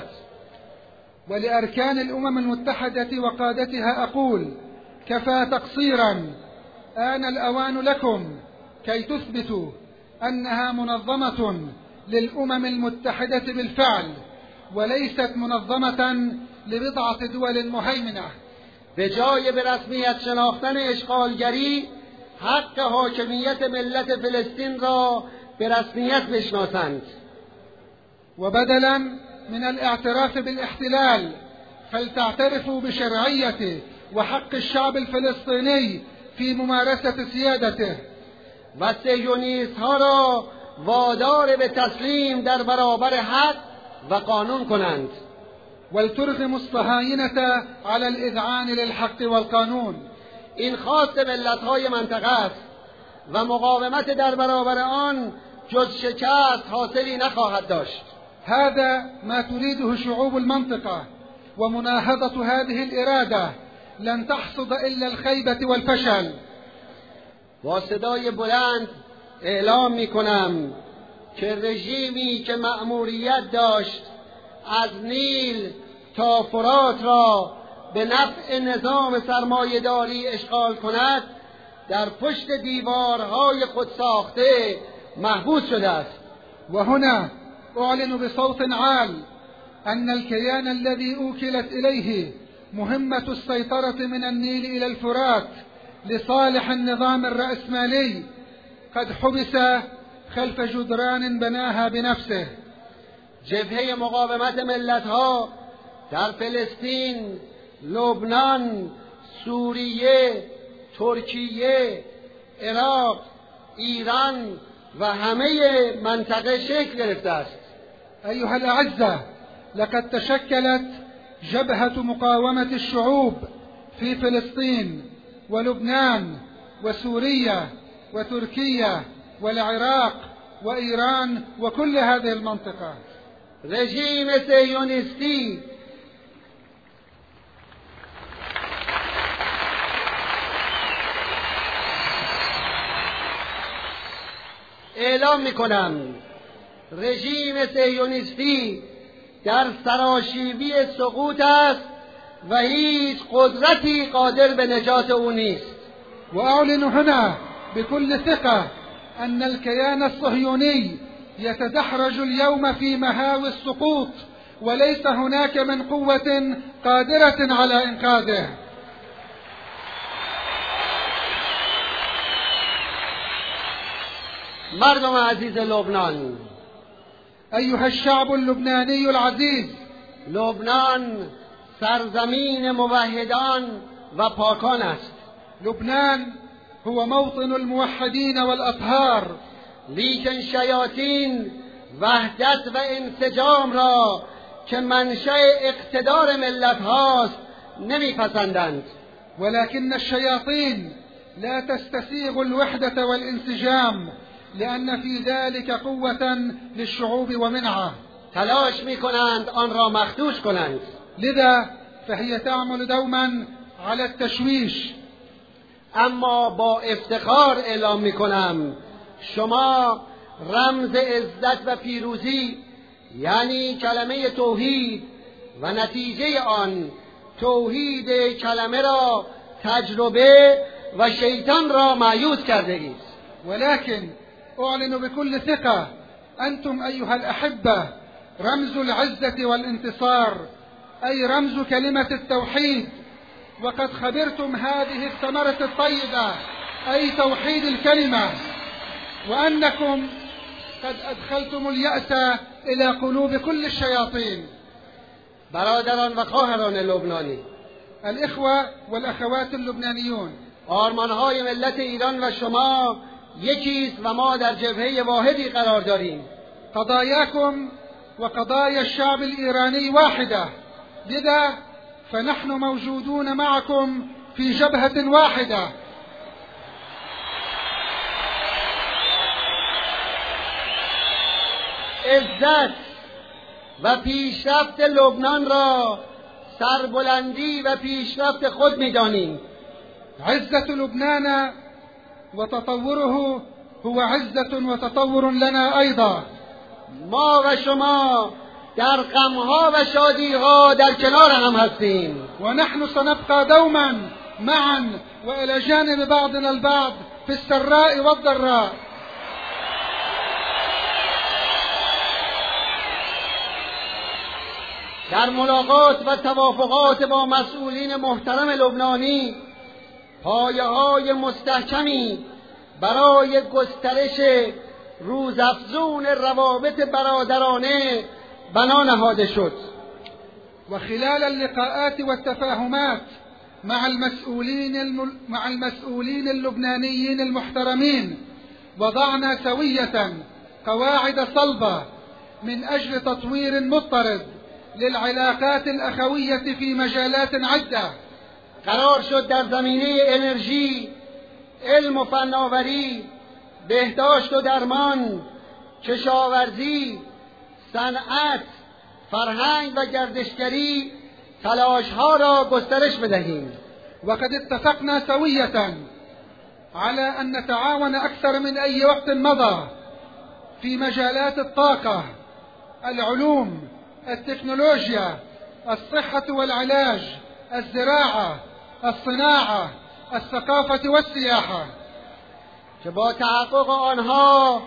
ولأركان الأمم المتحدة وقادتها أقول كفى تقصيرا آن الأوان لكم كي تثبتوا أنها منظمة للأمم المتحدة بالفعل وليست منظمة لبضعة دول مهيمنة. به جای به رسمیت شناختن اشغالگری حق حاکمیت ملت فلسطین را به رسمیت بشناسند. وبدلا من الاعتراف بالاحتلال فلتعترفوا بشرعيته وحق الشعب الفلسطيني في ممارسة سيادته. و صهیونیست ها را وادار به تسلیم در برابر حق و قانون کنند. ولترغم الصهاينة على الإذعان للحق والقانون. این خواست ملت های منطقه است و مقاومت در برابر آن جز شکست حاصلی نخواهد داشت. هذا ما تريده شعوب المنطقة ومناهضة هذه الإرادة لن تحصد إلا الخيبة والفشل. با صدای بلند اعلام می کنم که رژیمی که مأموریت داشت از نیل تا فرات را به نفع نظام سرمایه‌داری اشغال کند در پشت دیوارهای خود ساخته محبوس شده است. و هنا أعلن بصوت عال أن الكيان الذي أوكلت إليه مهمة السيطرة من النيل إلى الفرات لصالح النظام الرأسمالي قد حبس خلف جدران بناها بنفسه. جبهه مقاومت ملت‌ها در فلسطین، لبنان، سوریه، ترکیه، عراق، ایران و همه منطقه شکل گرفته است. أيها الأعزة، لقد تشكلت جبهة مقاومة الشعوب في فلسطين ولبنان وسوريا وتركيا والعراق وإيران وكل هذه المنطقة. رژیم صهیونیستی اعلام میکنم رژیم صهیونیستی در سراشیبی سقوط است و هیچ قدرتی قادر به نجات او نیست. وأعلن هنا بكل ثقة أن الكيان الصهيوني يتدحرج اليوم في مهاوي السقوط، وليس هناك من قوة قادرة على إنقاذه. مردم عزیز لبنان، أيها الشعب اللبناني العزيز، لبنان سرزمین موحدان و پاکان است. لبنان هو موطن الموحدين والأطهار، لیکن شیاطین وحدت و انسجام را که منشأ اقتدار ملت هاست نمیپسندند. ولكن الشياطين لا تستسيغ الوحدة والانسجام، لأن في ذلك قوة للشعوب ومنعة. تلاش میکنند آن را مخدوش کنند. لذا فهي تعمل دوما على التشويش. اما با افتخار اعلام میکنم شما رمز عزت و پیروزی، یعنی کلمه توحید و نتیجه آن توحید کلمه را تجربه و شیطان را مایوس کرده اید. ولكن أعلن بكل ثقة أنتم أيها الأحبة رمز العزة والانتصار، أي رمز كلمة التوحيد، وقد خبرتم هذه الثمرة الطيبة أي توحيد الكلمة، وأنكم قد أدخلتم اليأس إلى قلوب كل الشياطين. برادران و خواهران لبنانی، الإخوة والأخوات اللبنانيون، آرمانهای ملت ایران و شما یکیست و ما در جبهه واحدی قرار داریم. قضاياكم وقضايا الشعب الإيراني واحدة، لذا فنحن موجودون معكم في جبهة واحدة. عزت و پیشرفت لبنان را سربلندی و پیشرفت خود می‌دانیم. عزة لبنان وتطوره هو عزة وتطور لنا أيضا. ما و شما در غمها و شادیها در کنار هم هستیم. ونحن سنبقى دوما معا وإلى جانب بعضنا البعض في السراء والضراء. در ملاقات و توافقات با مسئولین محترم لبنانی پایه‌های مستحکمی برای گسترش روزافزون روابط برادرانه بنا نهاده شد. وخلال اللقاءات والتفاهمات مع المسؤولين الم... مع المسؤولين اللبنانيين المحترمين وضعنا سوية قواعد صلبة من أجل تطوير مضطرد للعلاقات الأخوية في مجالات عدة. قرار شد در زمینه انرژی، علم و فناوری، بهداشت و درمان، کشاورزی، صنعت، فرهنگ و گردشگری تلاش‌ها را گسترش بدهیم. وقد اتفقنا سوية على أن نتعاون أكثر من أي وقت مضى في مجالات الطاقة، العلوم، التكنولوجيا، الصحة والعلاج، الزراعة، الصناعة، الثقافة والسياحة، که با تحقق آنها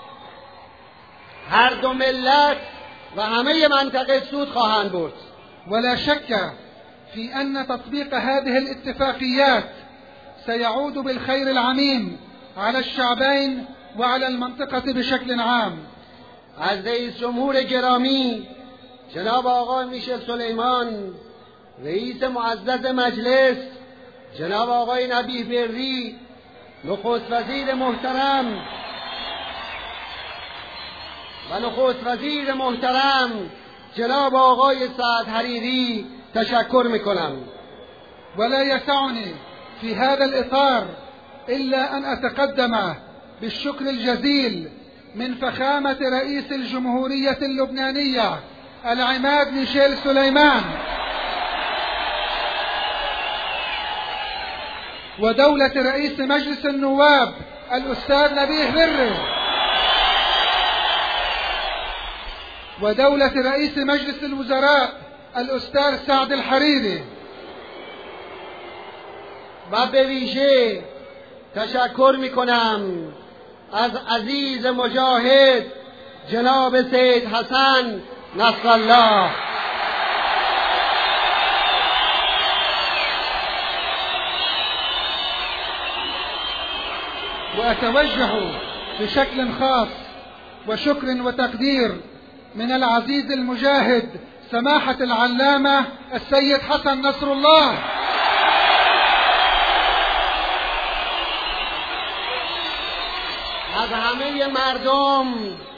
هر دو ملت و همه منطقه سود خواهند برد. ولا شك في أن تطبيق هذه الاتفاقيات سيعود بالخير العميم على الشعبين وعلى المنطقة بشكل عام. از رئیس جمهور گرامی جناب آقای میشل سلیمان، رئیس معزز مجلس جناب آقای نبیه بری، نخست وزیر محترم و نخست وزیر محترم جناب آقای سعد حریری تشکر میکنم. ولا يسعني في هذا الإطار إلا أن أتقدم بالشكر الجزيل من فخامة رئيس الجمهورية اللبنانية العماد ميشيل سليمان، ودولة رئيس مجلس النواب الأستاذ نبيه بري، ودولة رئيس مجلس الوزراء الأستاذ سعد الحريري. و به ویژه تشکر میکنم از عزیز مجاهد جناب سید حسن نصرالله. وأتوجه بشكل خاص وشكر وتقدير من العزيز المجاهد سماحة العلامة السيد حسن نصر الله. از همه مردم،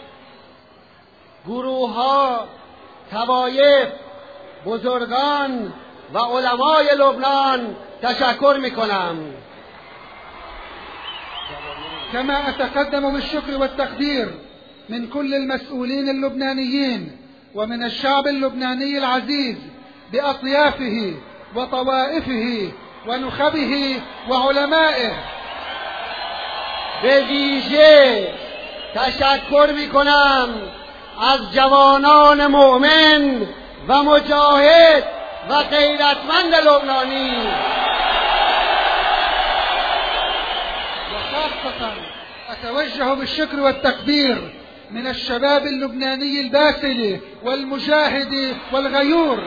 گروه ها، طوایف، بزرگان و علمای لبنان تشکر می کنم. كما أتقدم بالشكر والتقدير من كل المسؤولين اللبنانيين ومن الشعب اللبناني العزيز بأطيافه وطوائفه ونخبه وعلمائه. به ویژه تشکر می کنم از جوانان مؤمن و مجاهد و غیرتمند لبنانی. وخاصة أتوجه بالشكر والتقدير من الشباب اللبناني الباسل والمجاهد والغيور.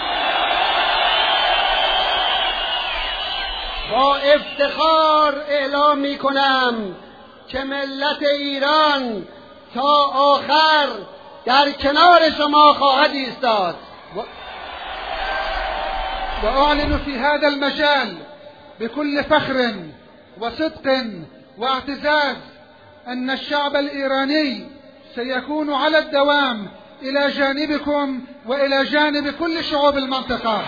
با افتخار اعلام می کنم که ملت ایران تا آخر در کنار شما خواهد ایستاد. وأعلن في هذا المجال بكل فخر وصدق واعتزاز أن الشعب الإيراني سيكون على الدوام إلى جانبكم وإلى جانب كل شعوب المنطقة.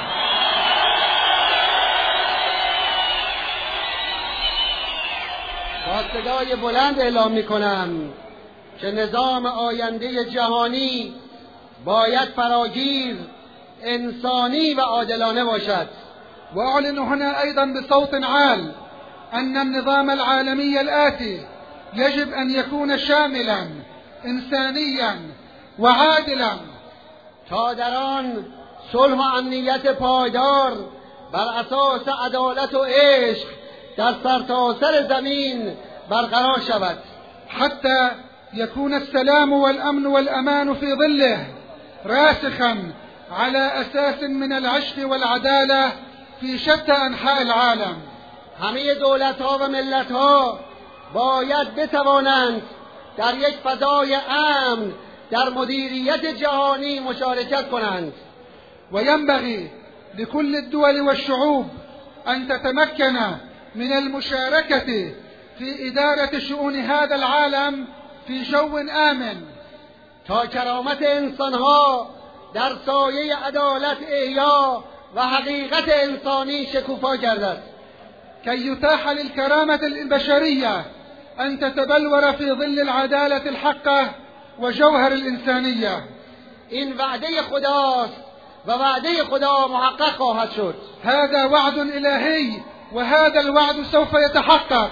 با صدای بلند اعلام می کنم که نظام آینده جهانی باید فراگیر، انسانی و عادلانه باشد. وأعلن هنا أيضا بصوت عال أن النظام العالمي الآتي يجب أن يكون شاملا إنسانيا وعادلا تا در آن صلح و امنیت پایدار بر اساس عدالت و عشق در سرتاسر زمین برقرار شود. حتى يكون السلام والأمن والأمان في ظله راسخا على أساس من العشق والعدالة في شتى أنحاء العالم. همه دولت‌ها و ملت‌ها باید بتوانند در یک فضای امن در مدیریت جهانی مشارکت کنند. وينبغي لكل الدول والشعوب أن تتمكن من المشاركة في إدارة شؤون هذا العالم في جو آمن تا کرامت انسانها در سایه عدالت احیا و حقیقت انسانی شکوفا گردد. كي يتاح للكرامة البشرية أن تتبلور في ظل العدالة الحقة وجوهر الإنسانية. این وعده خداست و وعده خدا محقق خواهد شد. هذا وعد إلهي وهذا الوعد سوف يتحقق.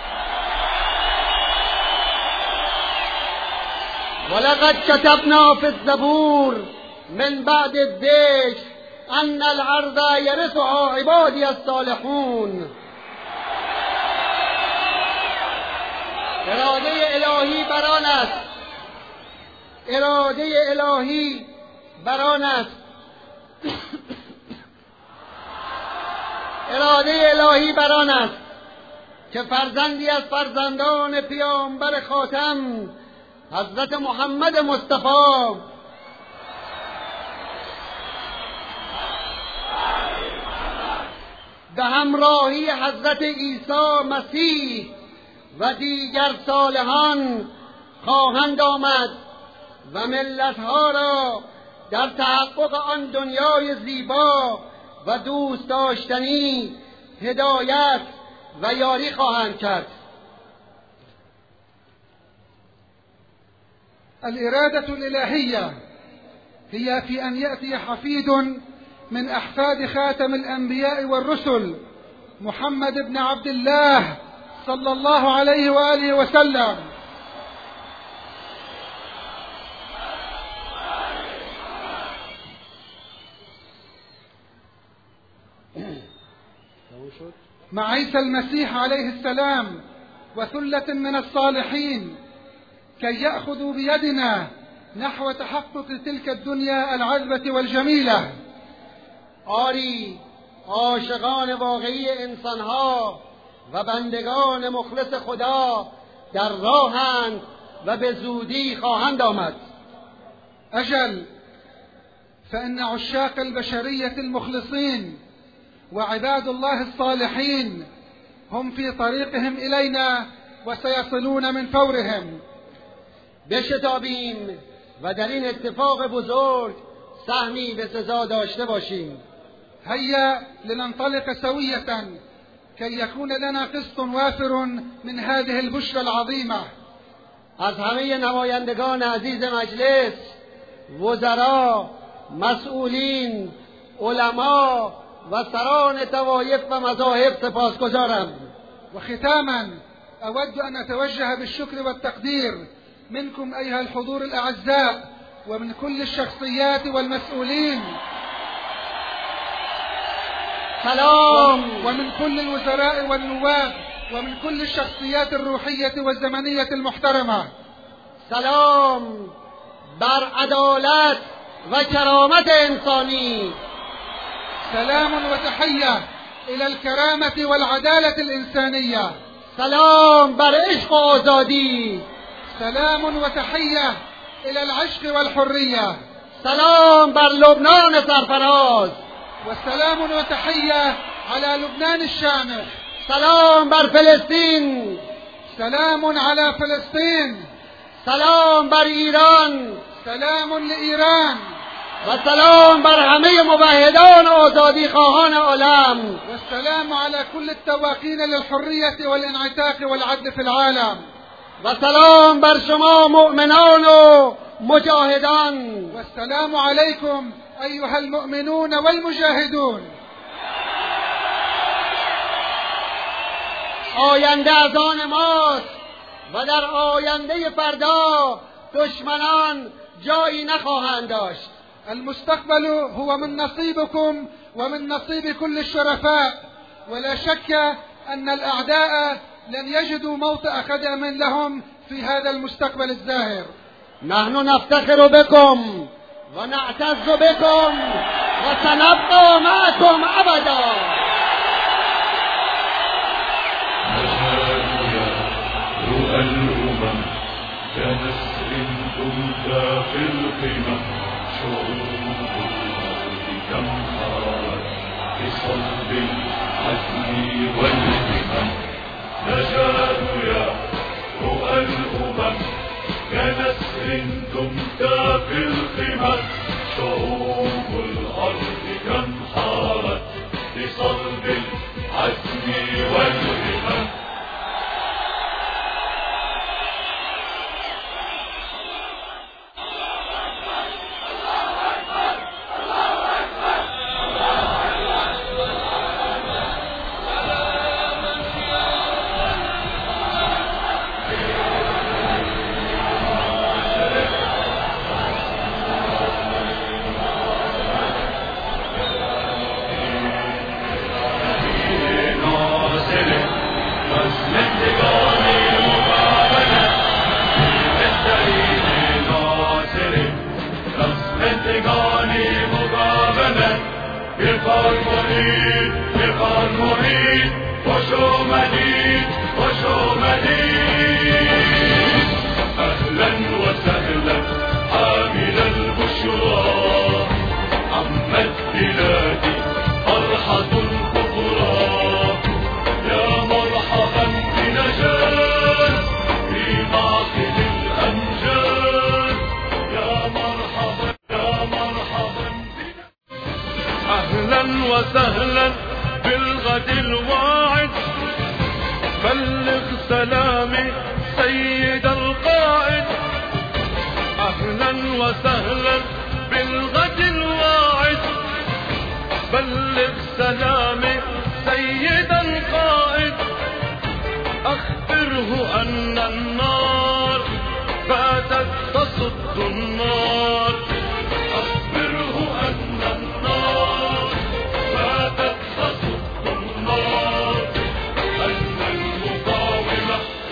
ولقد كتبنا في الزبور من بعد الذكر أن الأرض يرثها عبادي الصالحون. اراده الهی بران است، اراده الهی بران است اراده الهی بران است که فرزندی از فرزندان پیامبر خاتم حضرت محمد مصطفی به همراهی حضرت عیسی مسیح و دیگر صالحان خواهند آمد و ملتها را در تحقق آن دنیای زیبا و دوست داشتنی هدایت و یاری خواهند کرد. الإرادة الإلهية هي في أن يأتي حفيد من أحفاد خاتم الأنبياء والرسل محمد بن عبد الله صلى الله عليه وآله وسلم مع عيسى المسيح عليه السلام وثلة من الصالحين كي يأخذوا بيدنا نحو تحقق تلك الدنيا العذبة والجمیلة. آری عاشقان واقعی انسانها و بندگان مخلص خدا در راهند و به زودی خواهند آمد. أجل، فإن عشاق البشرية المخلصين وعباد الله الصالحين هم في طريقهم إلينا وسيصلون من فورهم. بشتابیم و در این اتفاق بزرگ سهمی به سزا داشته باشیم. هيا لننطلق سوية كي يكون لنا قسط وافر من هذه البشرى العظيمة. از همه نمایندگان عزیز مجلس، وزرا، مسئولین، علما و سران طوایف و مذاهب سپاسگزارم. وختاما أود أن أتوجه بالشكر والتقدير منكم أيها الحضور الأعزاء ومن كل الشخصيات والمسؤولين، سلام، ومن كل الوزراء والنواب ومن كل الشخصيات الروحية والزمنية المحترمة. سلام بر عدالت و کرامت انسانی. سلام وتحية إلى الكرامة والعدالة الإنسانية. سلام بر عشق و آزادی. سلام وتحية إلى العشق والحرية. سلام بر لبنان سرفراز. والسلام وتحية على لبنان الشامخ. سلام بر فلسطین. سلام على فلسطين. سلام بر ایران. سلام لإيران. و سلام بر همه موحدان آزادی خواهان عالم. والسلام على كل التواقين للحرية والانعتاق والعدل في العالم. و سلام بر شما مؤمنان و مجاهدان. والسلام عليكم أيها المؤمنون والمجاهدون. آینده از آن ماست و در آینده فردا دشمنان جایی نخواهند داشت. المستقبل هو من نصيبكم ومن نصيب كل الشرفاء، ولا شك أن الأعداء لن يجدوا موطئ قدم لهم في هذا المستقبل الزاهر. نحن نفتخر بكم ونعتز بكم وسنبقى معكم أبدا. الأمم كنسر تمتى في القمم، شعوب الأرض كم حارت بصلب العزم والهمم. نشأت يا رؤى الأمم كنسر تمتى في القمم، شعوب الأرض كم حارت بصلب العزم والهمم. وسهلا بالغد الواعد، بلغ سلامي سيد القائد. أهلا وسهلا بالغد الواعد، بلغ سلامي سيد القائد. أخبره أن النار باتت تصد النار، أخبره أن النار باتت تصد النار، أن المقاومة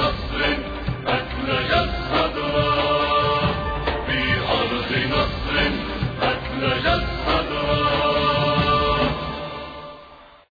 نصر أثلج الصدر في أرض نصر أثلج الصدر